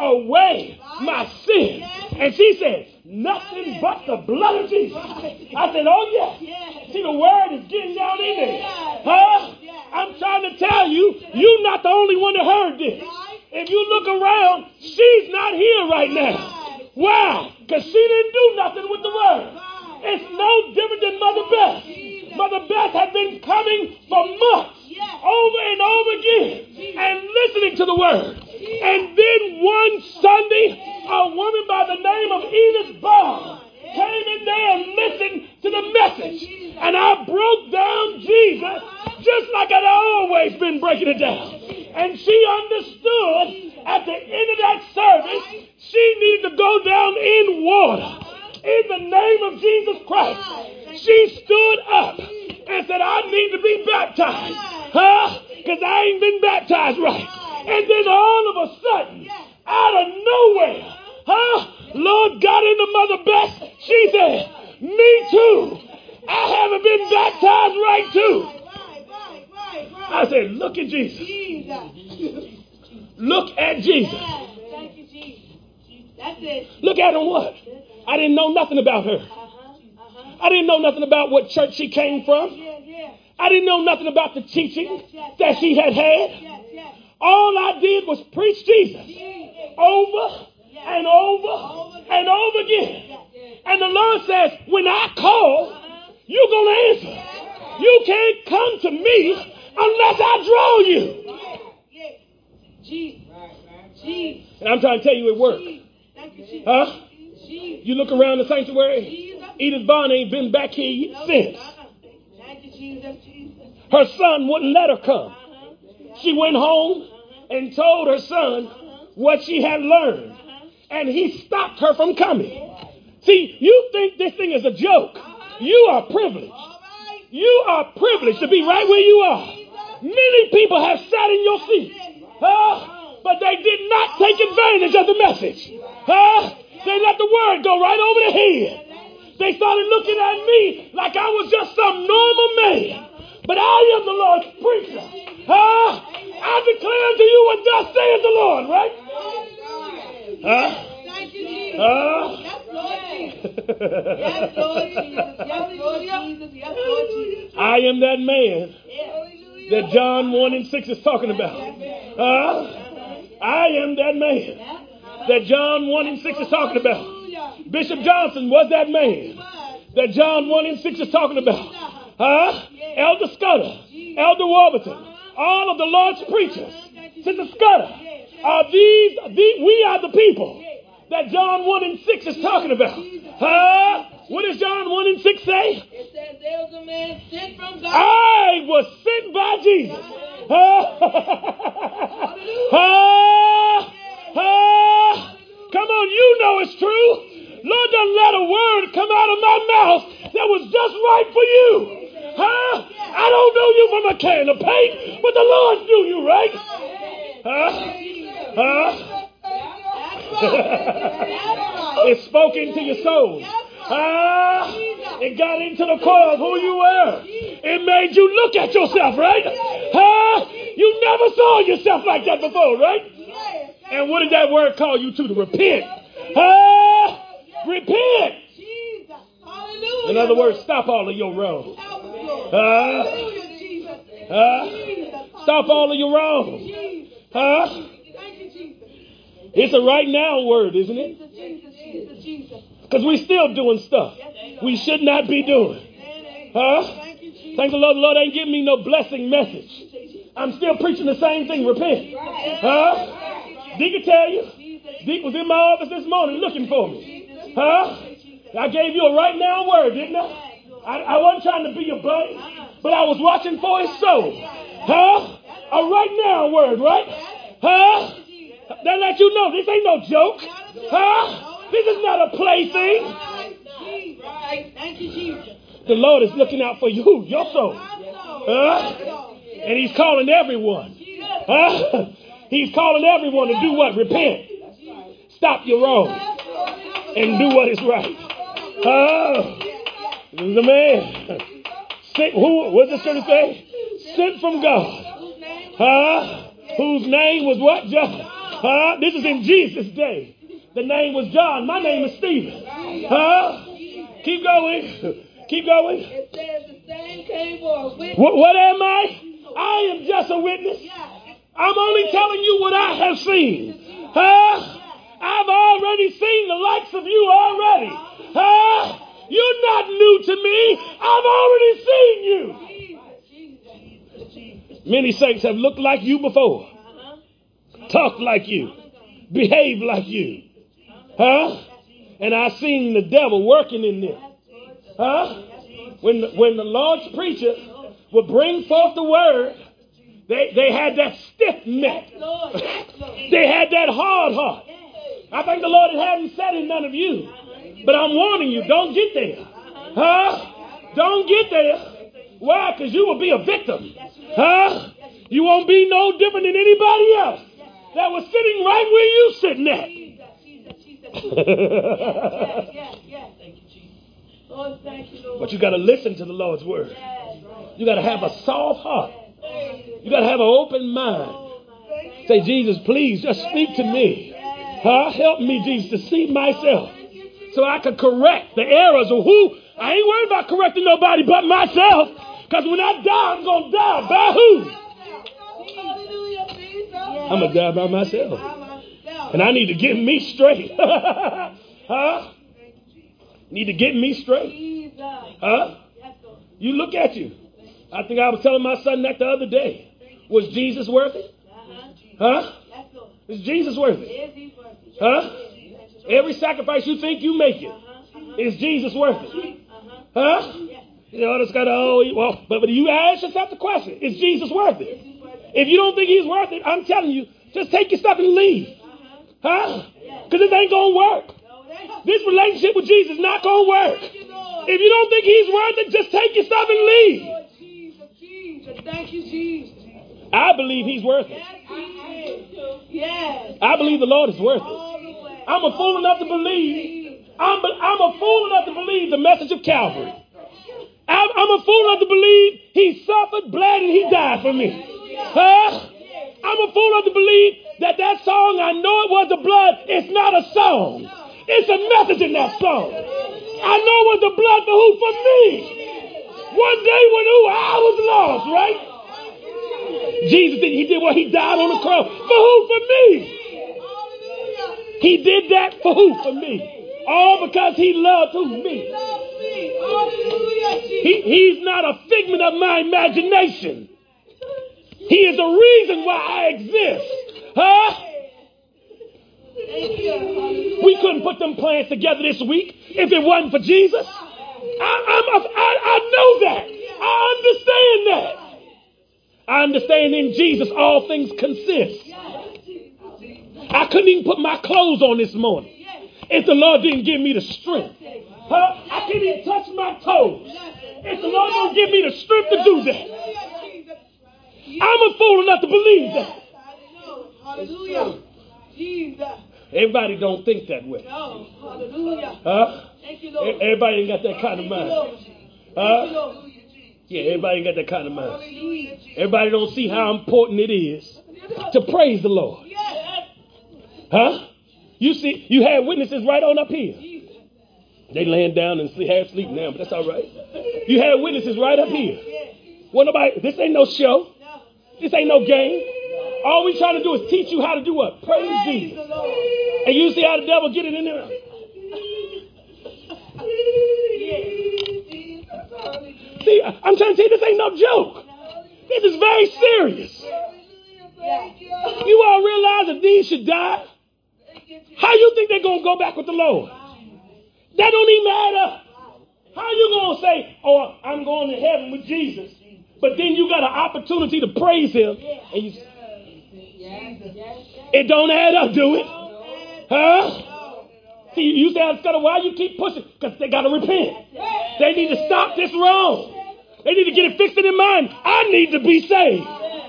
away my sins? And she said, nothing but the blood of Jesus. I said, oh yeah. See, the word is getting down in there. Huh? I'm trying to tell you, you're not the only one that heard this. If you look around, she's not here right now. Why? Because she didn't do nothing with the word. It's no different than Mother Beth. Mother Beth had been coming for months, over and over again, and listening to the word. And then one Sunday, a woman by the name of Edith Barr came in there and listened to the message. And I broke down Jesus just like I'd always been breaking it down. And she understood at the end of that service, she needed to go down in water. In the name of Jesus Christ. She stood up and said, I need to be baptized. Huh? Because I ain't been baptized right. And then all of a sudden, out of nowhere, huh? Lord got into Mother Beth. She said, me too. I haven't been baptized right too. I said, look at Jesus. Look at Jesus. That's it. Look at him what? I didn't know nothing about her. I didn't know nothing about what church she came from. I didn't know nothing about the teaching that she had had. All I did was preach Jesus over and over and over again. And the Lord says, when I call, you're going to answer. You can't come to me unless I draw you. And I'm trying to tell you it worked. Huh? You look around the sanctuary, Edith Barr ain't been back here since. Her son wouldn't let her come. She went home and told her son what she had learned. And he stopped her from coming. See, you think this thing is a joke. You are privileged. You are privileged to be right where you are. Many people have sat in your seat. But they did not take advantage of the message. They let the word go right over their head. They started looking at me like I was just some normal man. But I am the Lord's preacher. I declare unto you what thus saith the Lord, right? Thank you, Jesus. Yes, Lord Jesus. Yes, Lord Jesus. Yes, Lord Jesus. Yes, Lord Jesus. I am that man that John 1:6 is talking about. I am that man that John 1:6 is talking about. Bishop Johnson was that man that John 1:6 is talking about. Elder Scudder, Elder Warburton, all of the Lord's preachers, Sister Scudder, We are the people that John 1 and 6 is talking about. What does John 1 and 6 say? It says there was a man sent from God. I was sent by Jesus. Come on, you know it's true. Lord doesn't let a word come out of my mouth that was just right for you. I don't know you from a can of paint, but the Lord knew you, right? It spoke into your soul. It got into the core of who you were. It made you look at yourself, right? You never saw yourself like that before, right? And what did that word call you to repent? Repent. In other words, stop all of your wrong. Stop all of your wrong. It's a right now word, isn't it? Because we're still doing stuff we should not be doing. Thank the Lord. The Lord ain't giving me no blessing message. I'm still preaching the same thing. Repent. Deacon tell you. Deacon was in my office this morning looking for me. I gave you a right now word, didn't I? I wasn't trying to be your buddy, but I was watching for his soul. A right now word, right? That let you know this ain't no joke. This is not a plaything. The Lord is looking out for you, your soul. And he's calling everyone. He's calling everyone to do what? Repent. Stop your wrong. And do what is right. The man. Sent, what does the scripture say? Sent from God. Whose name was what? John. This is in Jesus' day. The name was John. My name is Stephen. Keep going. Keep going. It says the same came for a witness. What am I? I am just a witness. I'm only telling you what I have seen. I've already seen the likes of you already. You're not new to me. I've already seen you. Many saints have looked like you before. Talked like you. Behaved like you. And I've seen the devil working in them. When the Lord's preacher would bring forth the word, they had that stiff neck. They had that hard heart. I think the Lord hadn't said in none of you. But I'm warning you, don't get there. Don't get there. Why? Because you will be a victim. You won't be no different than anybody else that was sitting right where you sitting at. But you got to listen to the Lord's word. You got to have a soft heart. You got to have an open mind. Say, Jesus, please just speak to me. Help me, Jesus, to see myself so I can correct the errors of who. I ain't worried about correcting nobody but myself, because when I die, I'm going to die by who? I'm going to die by myself. And I need to get me straight. Need to get me straight. You look at you. I think I was telling my son that the other day. Was Jesus worth it? Is Jesus worth it? Every sacrifice you think you make it. Is Jesus worth it? You know, it's got to, but you ask yourself the question, is Jesus worth it? If you don't think he's worth it, I'm telling you, just take your stuff and leave. Because it ain't going to work. This relationship with Jesus is not going to work. If you don't think he's worth it, just take your stuff and leave. Thank you, Jesus. I believe he's worth it. Yes. I believe the Lord is worth it. I'm a fool enough to believe. I'm a fool enough to believe the message of Calvary. I'm a fool enough to believe he suffered, bled, and he died for me. I'm a fool enough to believe that song, I know it was the blood, it's not a song. It's a message in that song. I know it was the blood for who? For me. One day when I was lost, right? Jesus he did what? He died on the cross. For who? For me. He did that for who? For me. All because he loved who? Me. He's not a figment of my imagination. He is the reason why I exist. We couldn't put them plans together this week if it wasn't for Jesus. I know that. I understand that. I understand in Jesus all things consist. I couldn't even put my clothes on this morning if the Lord didn't give me the strength. I can't even touch my toes if the Lord don't give me the strength to do that. I'm a fool enough to believe that. Hallelujah. Jesus. Everybody don't think that way. No. Hallelujah. Thank you, Lord. Everybody ain't got that kind of mind. Yeah, everybody ain't got that kind of mind. Everybody don't see how important it is to praise the Lord. You see, you had witnesses right on up here. They laying down and half asleep now, but that's all right. You had witnesses right up here. Well, nobody. This ain't no show. This ain't no game. All we trying to do is teach you how to do what? Praise Jesus. And you see how the devil get it in there. See, I'm trying to tell you, this ain't no joke. This is very serious. You all realize that these should die? How you think they're going to go back with the Lord? That don't even add up. How you going to say, oh, I'm going to heaven with Jesus, but then you got an opportunity to praise him, and you, it don't add up, do it? See, you say, why you keep pushing? Because they got to repent. They need to stop this wrong. They need to get it fixed in their mind. I need to be saved.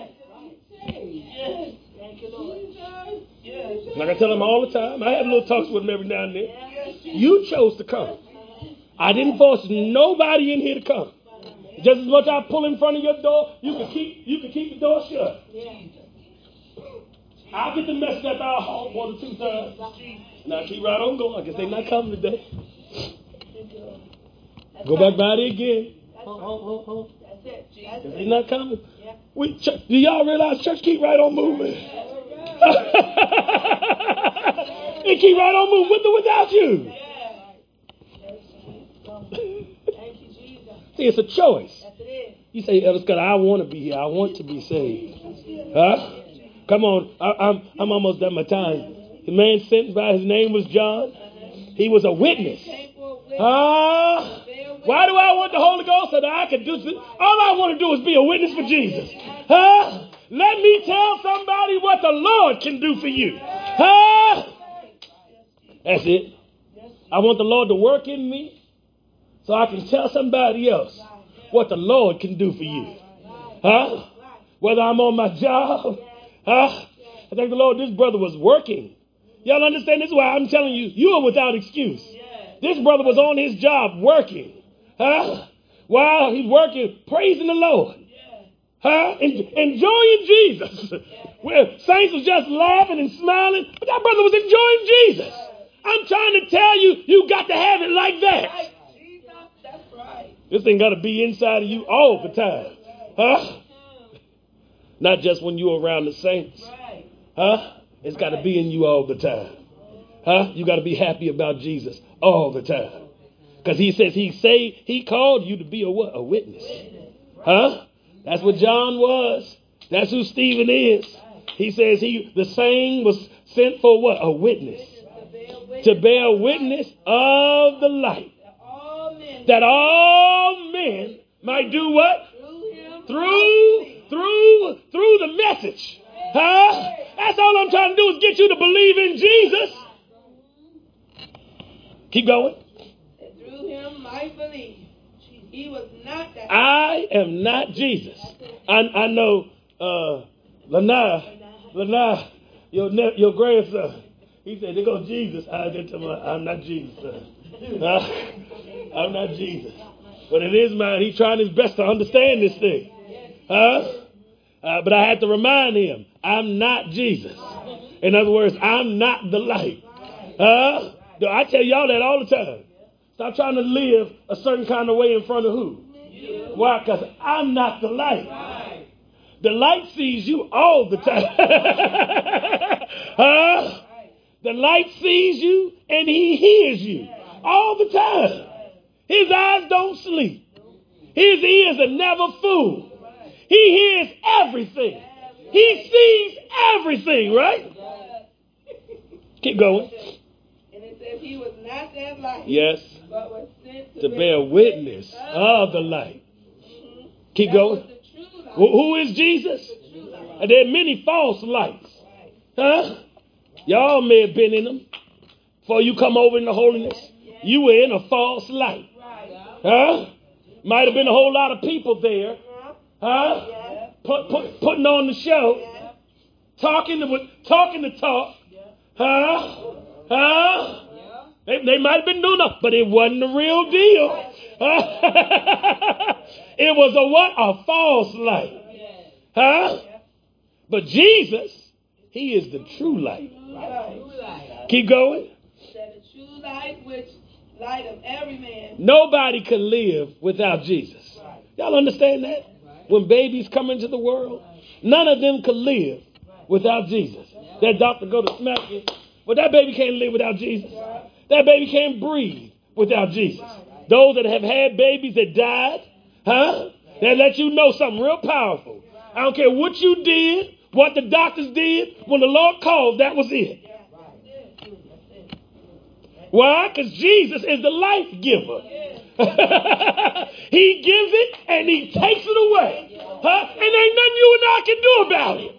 Like I tell them all the time, I have little talks with them every now and then. You chose to come. I didn't force nobody in here to come. Just as much I pull in front of your door, you can keep the door shut. I'll get the message after our home 1 or 2 times. Now keep right on going. I guess they're not coming today. Go back by there again. They're not coming. Do y'all realize church keep right on moving? It keep right on moving with or without you. See, it's a choice. You say, Elder Scott, I want to be here. I want to be saved. Come on. I'm almost done my time. The man sent by, his name was John. He was a witness. Why do I want the Holy Ghost? So that I can do this? All I want to do is be a witness for Jesus. Let me tell somebody what the Lord can do for you. That's it. I want the Lord to work in me so I can tell somebody else what the Lord can do for you. Whether I'm on my job. I thank the Lord, this brother was working. Y'all understand? This is why I'm telling you, you are without excuse. This brother was on his job working. While he's working, praising the Lord. Enjoying Jesus. Well, saints was just laughing and smiling, but that brother was enjoying Jesus. I'm trying to tell you, you got to have it like that. That's right. This thing got to be inside of you all the time. Not just when you're around the saints. It's got to be in you all the time. You got to be happy about Jesus all the time. Because he says he called you to be a what? A witness. That's what John was. That's who Stephen is. He says the same was sent for what? A witness. To bear witness of the light. That all men might do what? Through the message. That's all I'm trying to do is get you to believe in Jesus. Keep going. Through him might believe. He was not that. I am not Jesus. I know Lanai, your grandson. He said, there goes Jesus. I did tell him, I'm not Jesus, son. I'm not Jesus. But in his mind, he's trying his best to understand this thing. But I had to remind him, I'm not Jesus. In other words, I'm not the light. I tell y'all that all the time. Stop trying to live a certain kind of way in front of who? Why? Because I'm not the light. The light sees you all the time. The light sees you and he hears you all the time. His eyes don't sleep. His ears are never fooled. He hears everything. He sees everything, right? Keep going. And it says he was not that light. Yes. But was sent To bear witness of the light. Keep going. Who is Jesus? And there are many false lights. Huh? Y'all may have been in them. Before you come over into holiness, you were in a false light. Huh? Might have been a whole lot of people there. Huh? Putting on the show. Talking the talk. Huh? Huh? They might have been doing it, but it wasn't the real deal. It was a what? A false light. Huh? But Jesus, he is the true light. Keep going. The true light, which light of every man. Nobody can live without Jesus. Y'all understand that? When babies come into the world, none of them can live without Jesus. That doctor go to smack you. But that baby can't live without Jesus. That baby can't breathe without Jesus. Those that have had babies that died, huh? That let you know something real powerful. I don't care what you did, what the doctors did. When the Lord called, that was it. Why? Because Jesus is the life giver. He gives it and he takes it away. Huh? And ain't nothing you and I can do about it.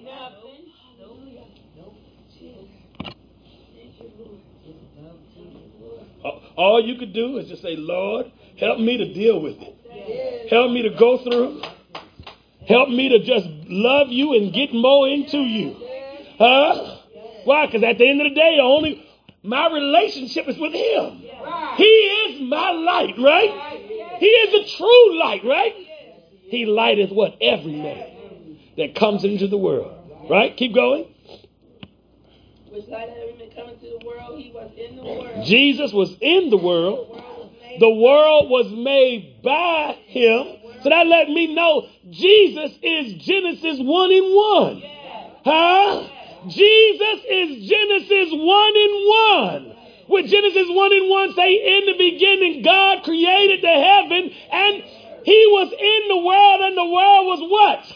All you could do is just say, Lord, help me to deal with it. Help me to go through. Help me to just love you and get more into you. Huh? Why? Because at the end of the day, my relationship is with him. He is my light, right? He is a true light, right? He lighteth what? Every man that comes into the world. Right? Keep going. Which light of every man coming to the world, he was in the world. Jesus was in the world. The world was made by him. So that let me know Jesus is Genesis 1 and 1. Huh? Jesus is Genesis 1 and 1. With Genesis 1 and 1 say, in the beginning God created the heaven and he was in the world and the world was what?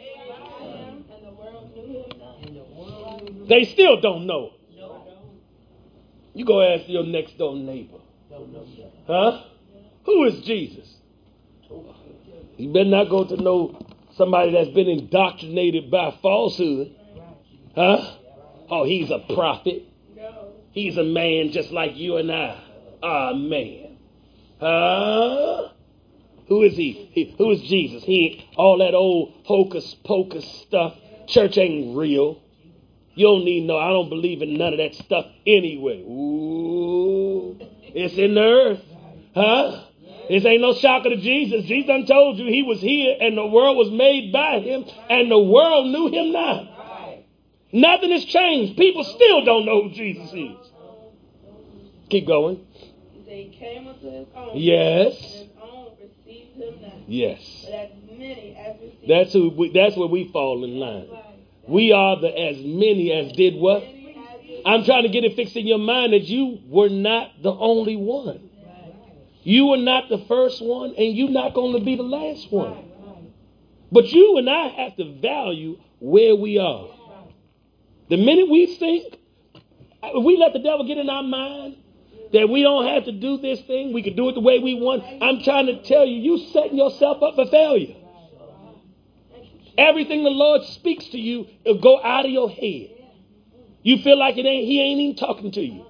They still don't know. You go ask your next door neighbor. Huh? Who is Jesus? You better not go to know somebody that's been indoctrinated by falsehood. Huh? Oh, he's a prophet. He's a man just like you and I. Ah, man. Huh? Who is he? Who is Jesus? He ain't all that old hocus pocus stuff. Church ain't real. You don't need I don't believe in none of that stuff anyway. Ooh, it's in the earth. Huh? This ain't no shocker to Jesus. Jesus done told you he was here and the world was made by him and the world knew him not. Nothing has changed. People still don't know who Jesus is. Keep going. He came unto his own. Yes. And his own received him not. Yes. But as many as received that's where we fall in line. We are the as many as did what? I'm trying to get it fixed in your mind that you were not the only one. You were not the first one and you're not going to be the last one. But you and I have to value where we are. The minute we think, we let the devil get in our mind that we don't have to do this thing, we can do it the way we want. I'm trying to tell you, you setting yourself up for failure. Everything the Lord speaks to you, it'll go out of your head. You feel like he ain't even talking to you.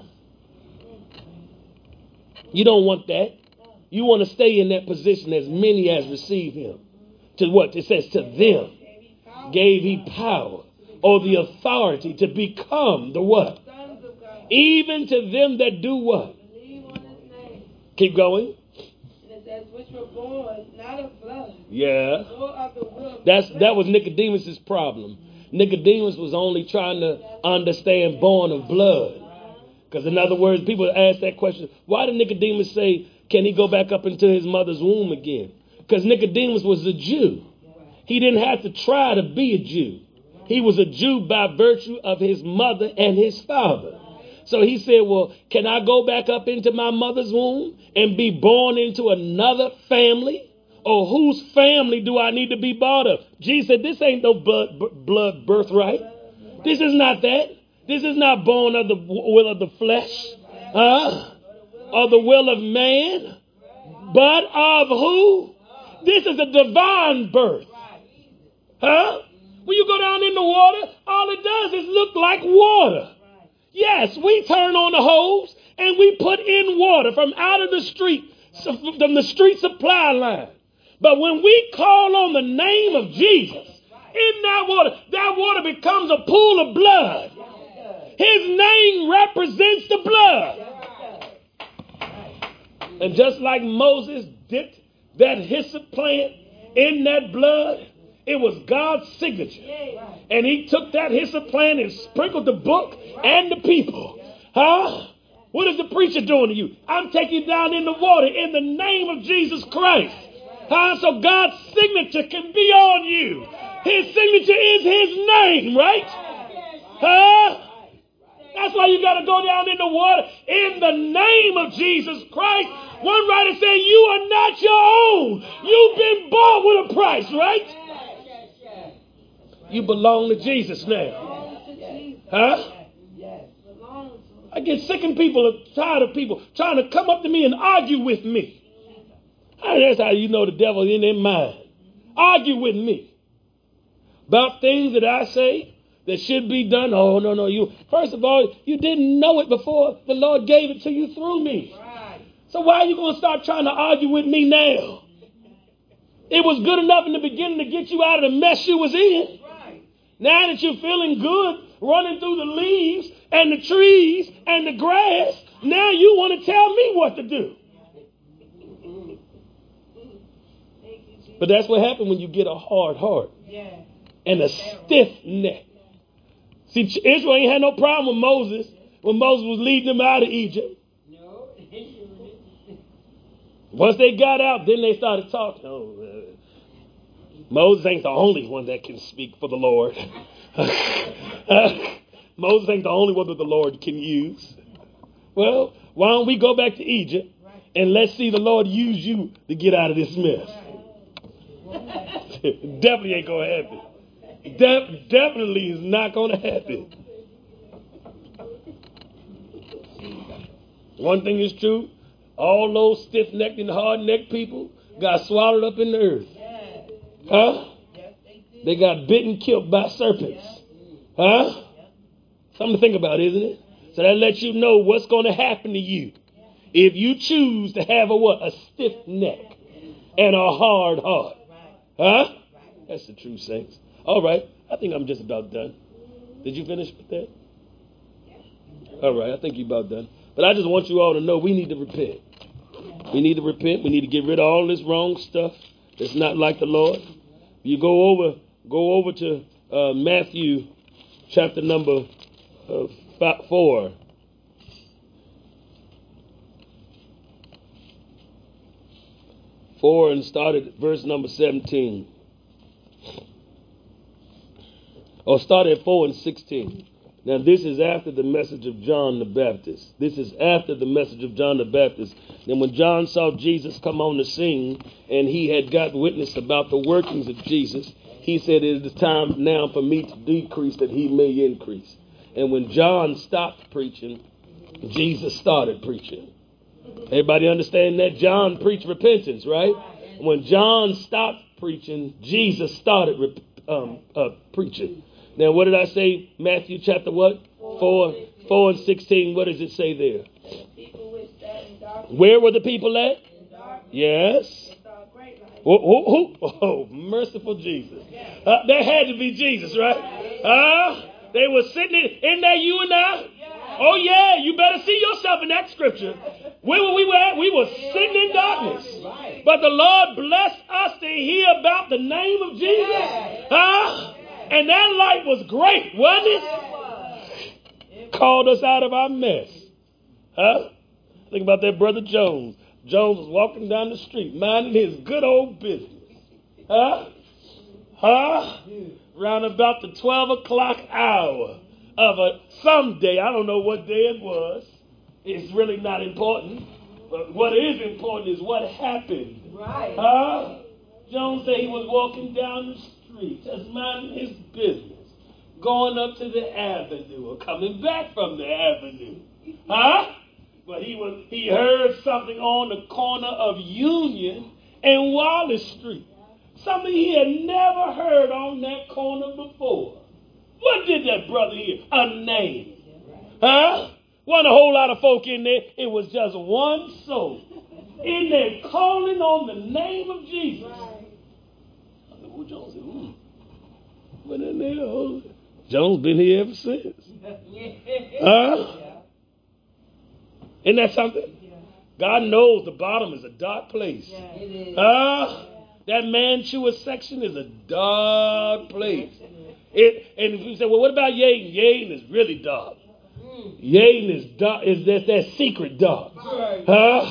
You don't want that. You want to stay in that position as many as receive him. To what? It says to them gave he power or the authority to become the what? Even to them that do what? Keep going. Which were born not of blood. Yeah. Nor of the will. That was Nicodemus' problem. Nicodemus was only trying to understand born of blood. Because in other words, people ask that question, why did Nicodemus say, can he go back up into his mother's womb again? Because Nicodemus was a Jew. He didn't have to try to be a Jew. He was a Jew by virtue of his mother and his father. So he said, well, can I go back up into my mother's womb and be born into another family? Or whose family do I need to be bought of? Jesus said, this ain't no blood birthright. This is not that. This is not born of the will of the flesh, or the will of man, but of who? This is a divine birth. When you go down in the water, all it does is look like water. Yes, we turn on the hose and we put in water from out of the street, from the street supply line. But when we call on the name of Jesus in that water becomes a pool of blood. His name represents the blood. And just like Moses dipped that hyssop plant in that blood, it was God's signature. And he took that hyssop plant and sprinkled the book and the people. What is the preacher doing to you? I'm taking you down in the water in the name of Jesus Christ. So God's signature can be on you. His signature is his name, right? That's why you got to go down in the water in the name of Jesus Christ. One writer said, you are not your own. You've been bought with a price, right? You belong to Jesus now. I get sick and tired of people trying to come up to me and argue with me. That's how you know the devil's in their mind. Argue with me about things that I say that should be done. Oh, no. First of all, you didn't know it before the Lord gave it to you through me. So why are you going to start trying to argue with me now? It was good enough in the beginning to get you out of the mess you was in. Now that you're feeling good, running through the leaves and the trees and the grass, now you want to tell me what to do. But that's what happens when you get a hard heart and a stiff neck. See, Israel ain't had no problem with Moses when Moses was leading them out of Egypt. Once they got out, then they started talking. Moses ain't the only one that can speak for the Lord. Moses ain't the only one that the Lord can use. Well, why don't we go back to Egypt and let's see the Lord use you to get out of this mess? Definitely ain't going to happen. Definitely is not going to happen. One thing is true. All those stiff-necked and hard-necked people got swallowed up in the earth. They got bitten and killed by serpents. Something to think about, isn't it? So that lets you know what's going to happen to you if you choose to have a stiff neck and a hard heart. That's the true saints. All right. I think I'm just about done. Did you finish with that? All right. I think you're about done. But I just want you all to know we need to repent. We need to repent. We need to get rid of all this wrong stuff that's not like the Lord. You go over to Matthew chapter number 4. And start at verse number 17. Or start at 4 and 16. Now, this is after the message of John the Baptist. This is after the message of John the Baptist. And when John saw Jesus come on the scene and he had got witness about the workings of Jesus, he said, it is time now for me to decrease that he may increase. And when John stopped preaching, Jesus started preaching. Everybody understand that? John preached repentance, right? When John stopped preaching, Jesus started preaching. Now, what did I say? Matthew chapter what? 4 and 16. What does it say there? Where were the people at? Yes. Oh, merciful Jesus. That had to be Jesus, right? They were sitting in there, you and I. Oh, yeah, you better see yourself in that scripture. Where were we at? We were sitting in darkness. But the Lord blessed us to hear about the name of Jesus. And that light was great, wasn't it? Called us out of our mess. Think about that brother Jones. Jones was walking down the street, minding his good old business. Round about the 12 o'clock hour of a someday, I don't know what day it was. It's really not important. But what is important is what happened. Jones said he was walking down the street, just minding his business, going up to the avenue or coming back from the avenue. Huh? But he heard something on the corner of Union and Wallace Street. Something he had never heard on that corner before. What did that brother hear? A name. Huh? Wasn't a whole lot of folk in there. It was just one soul in there calling on the name of Jesus. Who Jones said, what in there? Jones been here ever since. Huh? Isn't that something? God knows the bottom is a dark place. That Mantua section is a dark place. And if you say, well, what about Yaden? Yaden is really dark. Yaden is dark. Is that secret dark? Huh?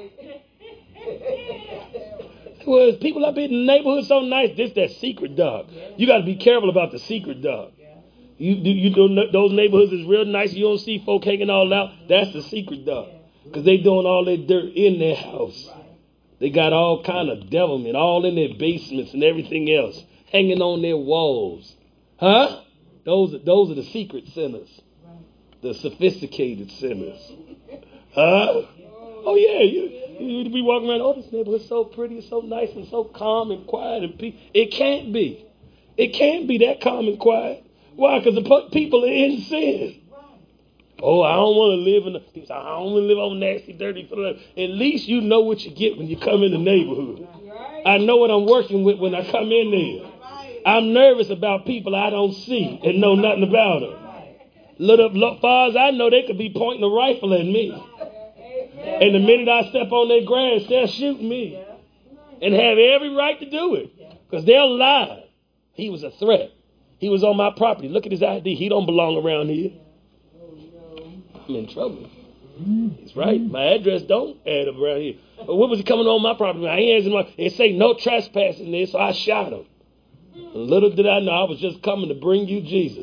Well, people up in the neighborhood so nice. This that secret dark. You got to be careful about the secret dark. You know, those neighborhoods is real nice. You don't see folk hanging all out. That's the secret dark. Because they doing all their dirt in their house. They got all kind of devilment all in their basements and everything else hanging on their walls. Huh? Those are the secret sinners. The sophisticated sinners. Huh? Oh, yeah. You be walking around, oh, this neighborhood's so pretty, it's so nice and so calm and quiet and peace. It can't be. It can't be that calm and quiet. Why? Because the people are in sin. Oh, I don't want to live in people say, I don't want to live on nasty, dirty. At least you know what you get when you come in the neighborhood. I know what I'm working with when I come in there. I'm nervous about people I don't see and know nothing about them. Look, far as I know, they could be pointing a rifle at me. And the minute I step on their grass, they'll shoot me. And have every right to do it. Because they'll lie. He was a threat. He was on my property. Look at his ID. He don't belong around here. I'm in trouble. He's right. My address don't add up around here. But what was he coming on my property? It say no trespassing there, so I shot him. And little did I know I was just coming to bring you Jesus.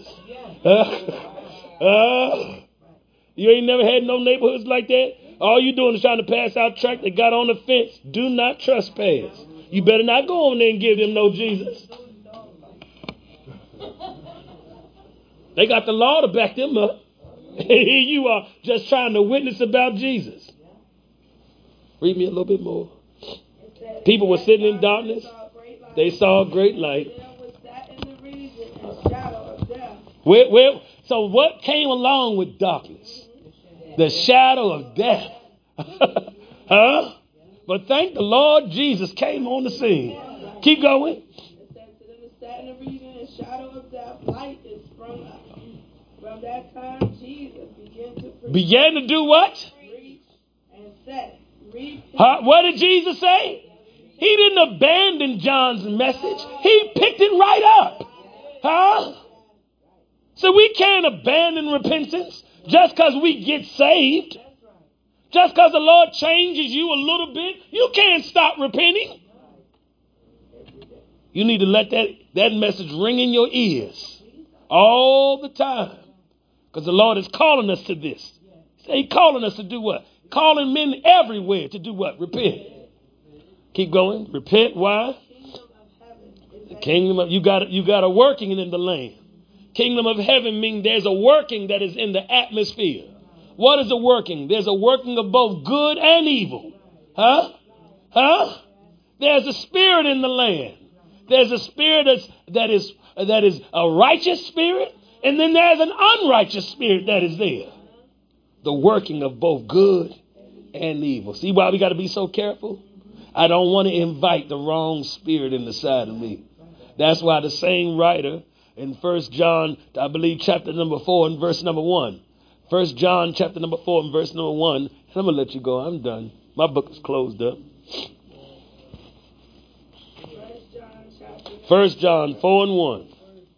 You ain't never had no neighborhoods like that? All you doing is trying to pass out tract that got on the fence. Do not trespass. You better not go on there and give them no Jesus. They got the law to back them up. Here you are just trying to witness about Jesus. Read me a little bit more. People were sitting in darkness. They saw a great light. So what came along with darkness? The shadow of death. Huh? But thank the Lord Jesus came on the scene. Keep going. From that time, Jesus began to do what? Preach and say. What did Jesus say? He didn't abandon John's message. He picked it right up. Huh? So we can't abandon repentance just because we get saved. Just because the Lord changes you a little bit, you can't stop repenting. You need to let that message ring in your ears all the time. Because the Lord is calling us to this. He's calling us to do what? Calling men everywhere to do what? Repent. Keep going. Repent. Why? The kingdom of you got a working in the land. Kingdom of heaven means there's a working that is in the atmosphere. What is a working? There's a working of both good and evil. Huh? Huh? There's a spirit in the land. There's a spirit that is a righteous spirit. And then there's an unrighteous spirit that is there. The working of both good and evil. See why we got to be so careful? I don't want to invite the wrong spirit in the side of me. That's why the same writer in 1 John, I believe, chapter number 4 and verse number 1. 1 John chapter number 4 and verse number 1. And I'm going to let you go. I'm done. My book is closed up. 1 John 4 and 1.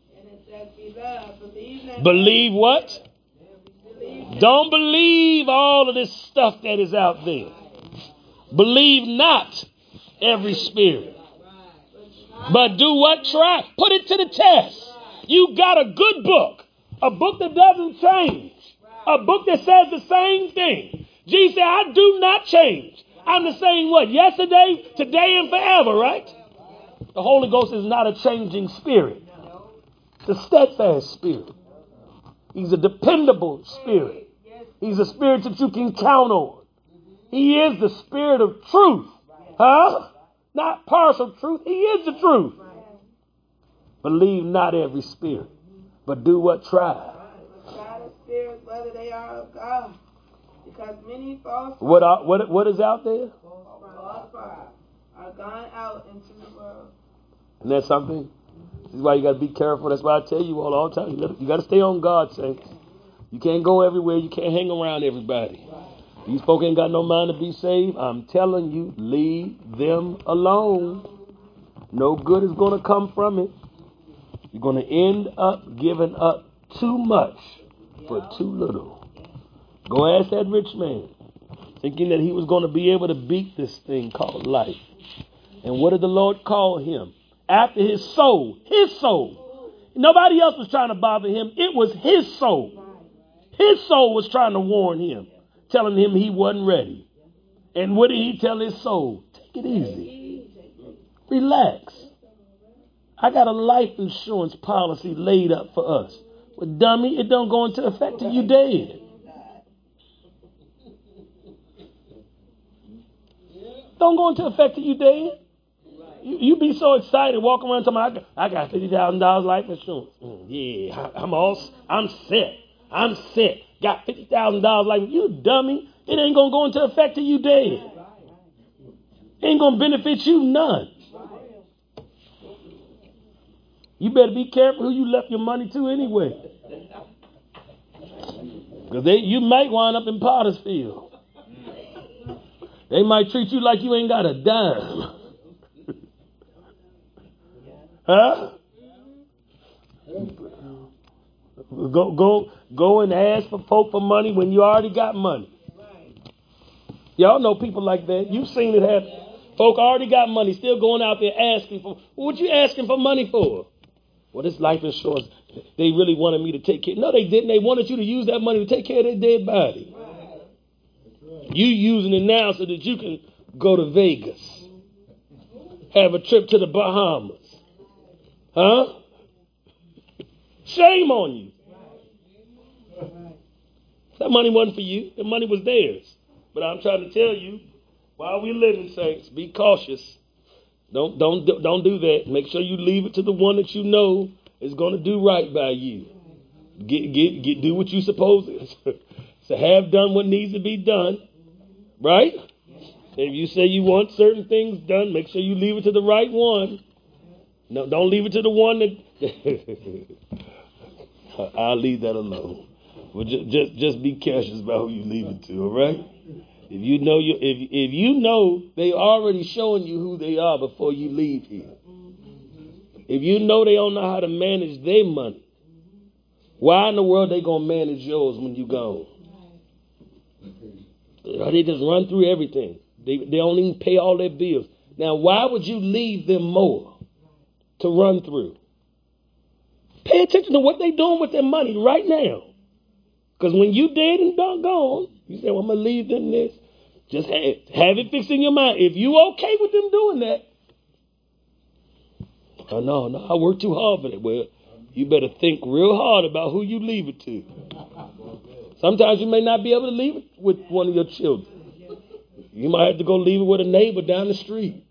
Believe what? Don't believe all of this stuff that is out there. Believe not every spirit. But do what? Try. Put it to the test. You got a good book. A book that doesn't change. A book that says the same thing. Jesus said, I do not change. I'm the same what? Yesterday, today, and forever, right? The Holy Ghost is not a changing spirit. a steadfast spirit. He's a dependable spirit. He's a spirit that you can count on. He is the spirit of truth. Huh? Not partial truth. He is the truth. Believe not every spirit, but do what? Try. God of spirits, whether they are of God. Because many false What is out there? false prophets are gone out into the world. Isn't that something? This is why you got to be careful. That's why I tell you all the time. You got to stay on God, saints. You can't go everywhere. You can't hang around everybody. These folk ain't got no mind to be saved. I'm telling you, leave them alone. No good is going to come from it. You're going to end up giving up too much for too little. Go ask that rich man, thinking that he was going to be able to beat this thing called life. And what did the Lord call him? After his soul. His soul. Nobody else was trying to bother him. It was his soul. His soul was trying to warn him, telling him he wasn't ready. And what did he tell his soul? Take it easy. Relax. I got a life insurance policy laid up for us. But dummy, it don't go into effect till you dead. Don't go into effect till you dead. You be so excited walking around talking about, I got $50,000 life insurance. I'm set. I'm set. Got $50,000 life. You dummy. It ain't going to go into effect till you dead. Ain't going to benefit you none. You better be careful who you left your money to anyway. Because you might wind up in Pottersfield. They might treat you like you ain't got a dime. Huh? Go and ask for folk for money when you already got money. Y'all know people like that. You've seen it happen. Folk already got money, still going out there asking for. What you asking for money for? Well, this life insurance, they really wanted me to take care. No, they didn't. They wanted you to use that money to take care of their dead body. You using it now so that you can go to Vegas, have a trip to the Bahamas. Huh? Shame on you. That money wasn't for you. The money was theirs. But I'm trying to tell you, while we living, saints, be cautious. Don't do that. Make sure you leave it to the one that you know is going to do right by you. Do what you supposed to. So have done what needs to be done. Right? If you say you want certain things done, make sure you leave it to the right one. No, don't leave it to the one that. I'll leave that alone. Well, just be cautious about who you leave it to. All right? If you know they already showing you who they are before you leave here. If you know they don't know how to manage their money, why in the world they gonna manage yours when you gone? They just run through everything. They don't even pay all their bills. Now, why would you leave them more to run through? Pay attention to what they doing with their money right now. Because when you dead and gone, you say, well, I'm going to leave them this. Just have it fixed in your mind. If you okay with them doing that, oh, no, I work too hard for that. Well, you better think real hard about who you leave it to. Sometimes you may not be able to leave it with one of your children. You might have to go leave it with a neighbor down the street.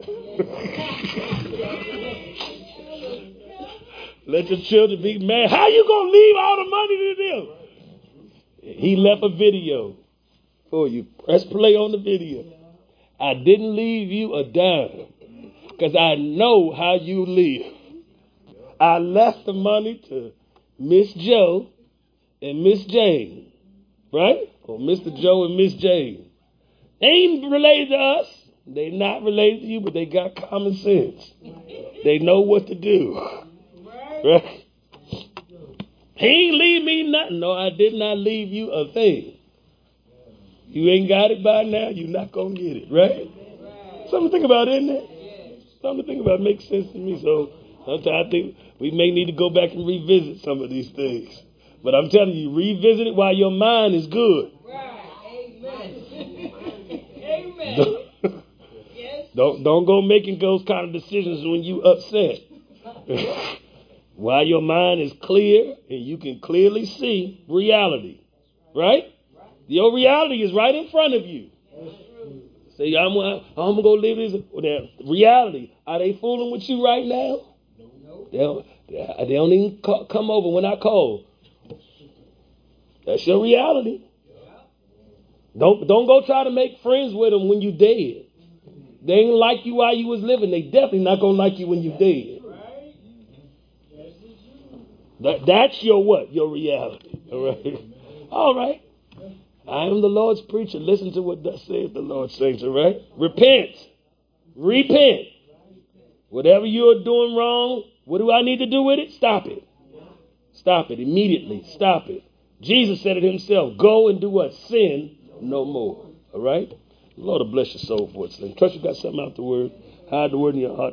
Let your children be mad. How you going to leave all the money to them? He left a video for you. Press play on the video. I didn't leave you a dime because I know how you live. I left the money to Miss Joe and Miss Jane. Right? Or Mr. Joe and Miss Jane. They ain't related to us. They not related to you, but they got common sense. They know what to do. Right? He ain't leave me nothing. No, I did not leave you a thing. You ain't got it by now, you're not going to get it. Right? Something to think about, isn't it? Something to think about. Makes sense to me. So sometimes I think we may need to go back and revisit some of these things. But I'm telling you, revisit it while your mind is good. Amen. Don't go making those kind of decisions when you upset. While your mind is clear and you can clearly see reality. Right? Your reality is right in front of you. Say, I'm going to go live this. Reality. Are they fooling with you right now? They don't even come over when I call. That's your reality. Don't go try to make friends with them when you dead. They ain't like you while you was living. They definitely not going to like you when you dead. That's your what? Your reality. All right. All right. I am the Lord's preacher. Listen to what thus saith the Lord, saints. All right. Repent. Repent. Whatever you're doing wrong, what do I need to do with it? Stop it. Stop it immediately. Stop it. Jesus said it himself. Go and do what? Sin no more. All right. The Lord will bless your soul for it. Trust you got something out the word. Hide the word in your heart.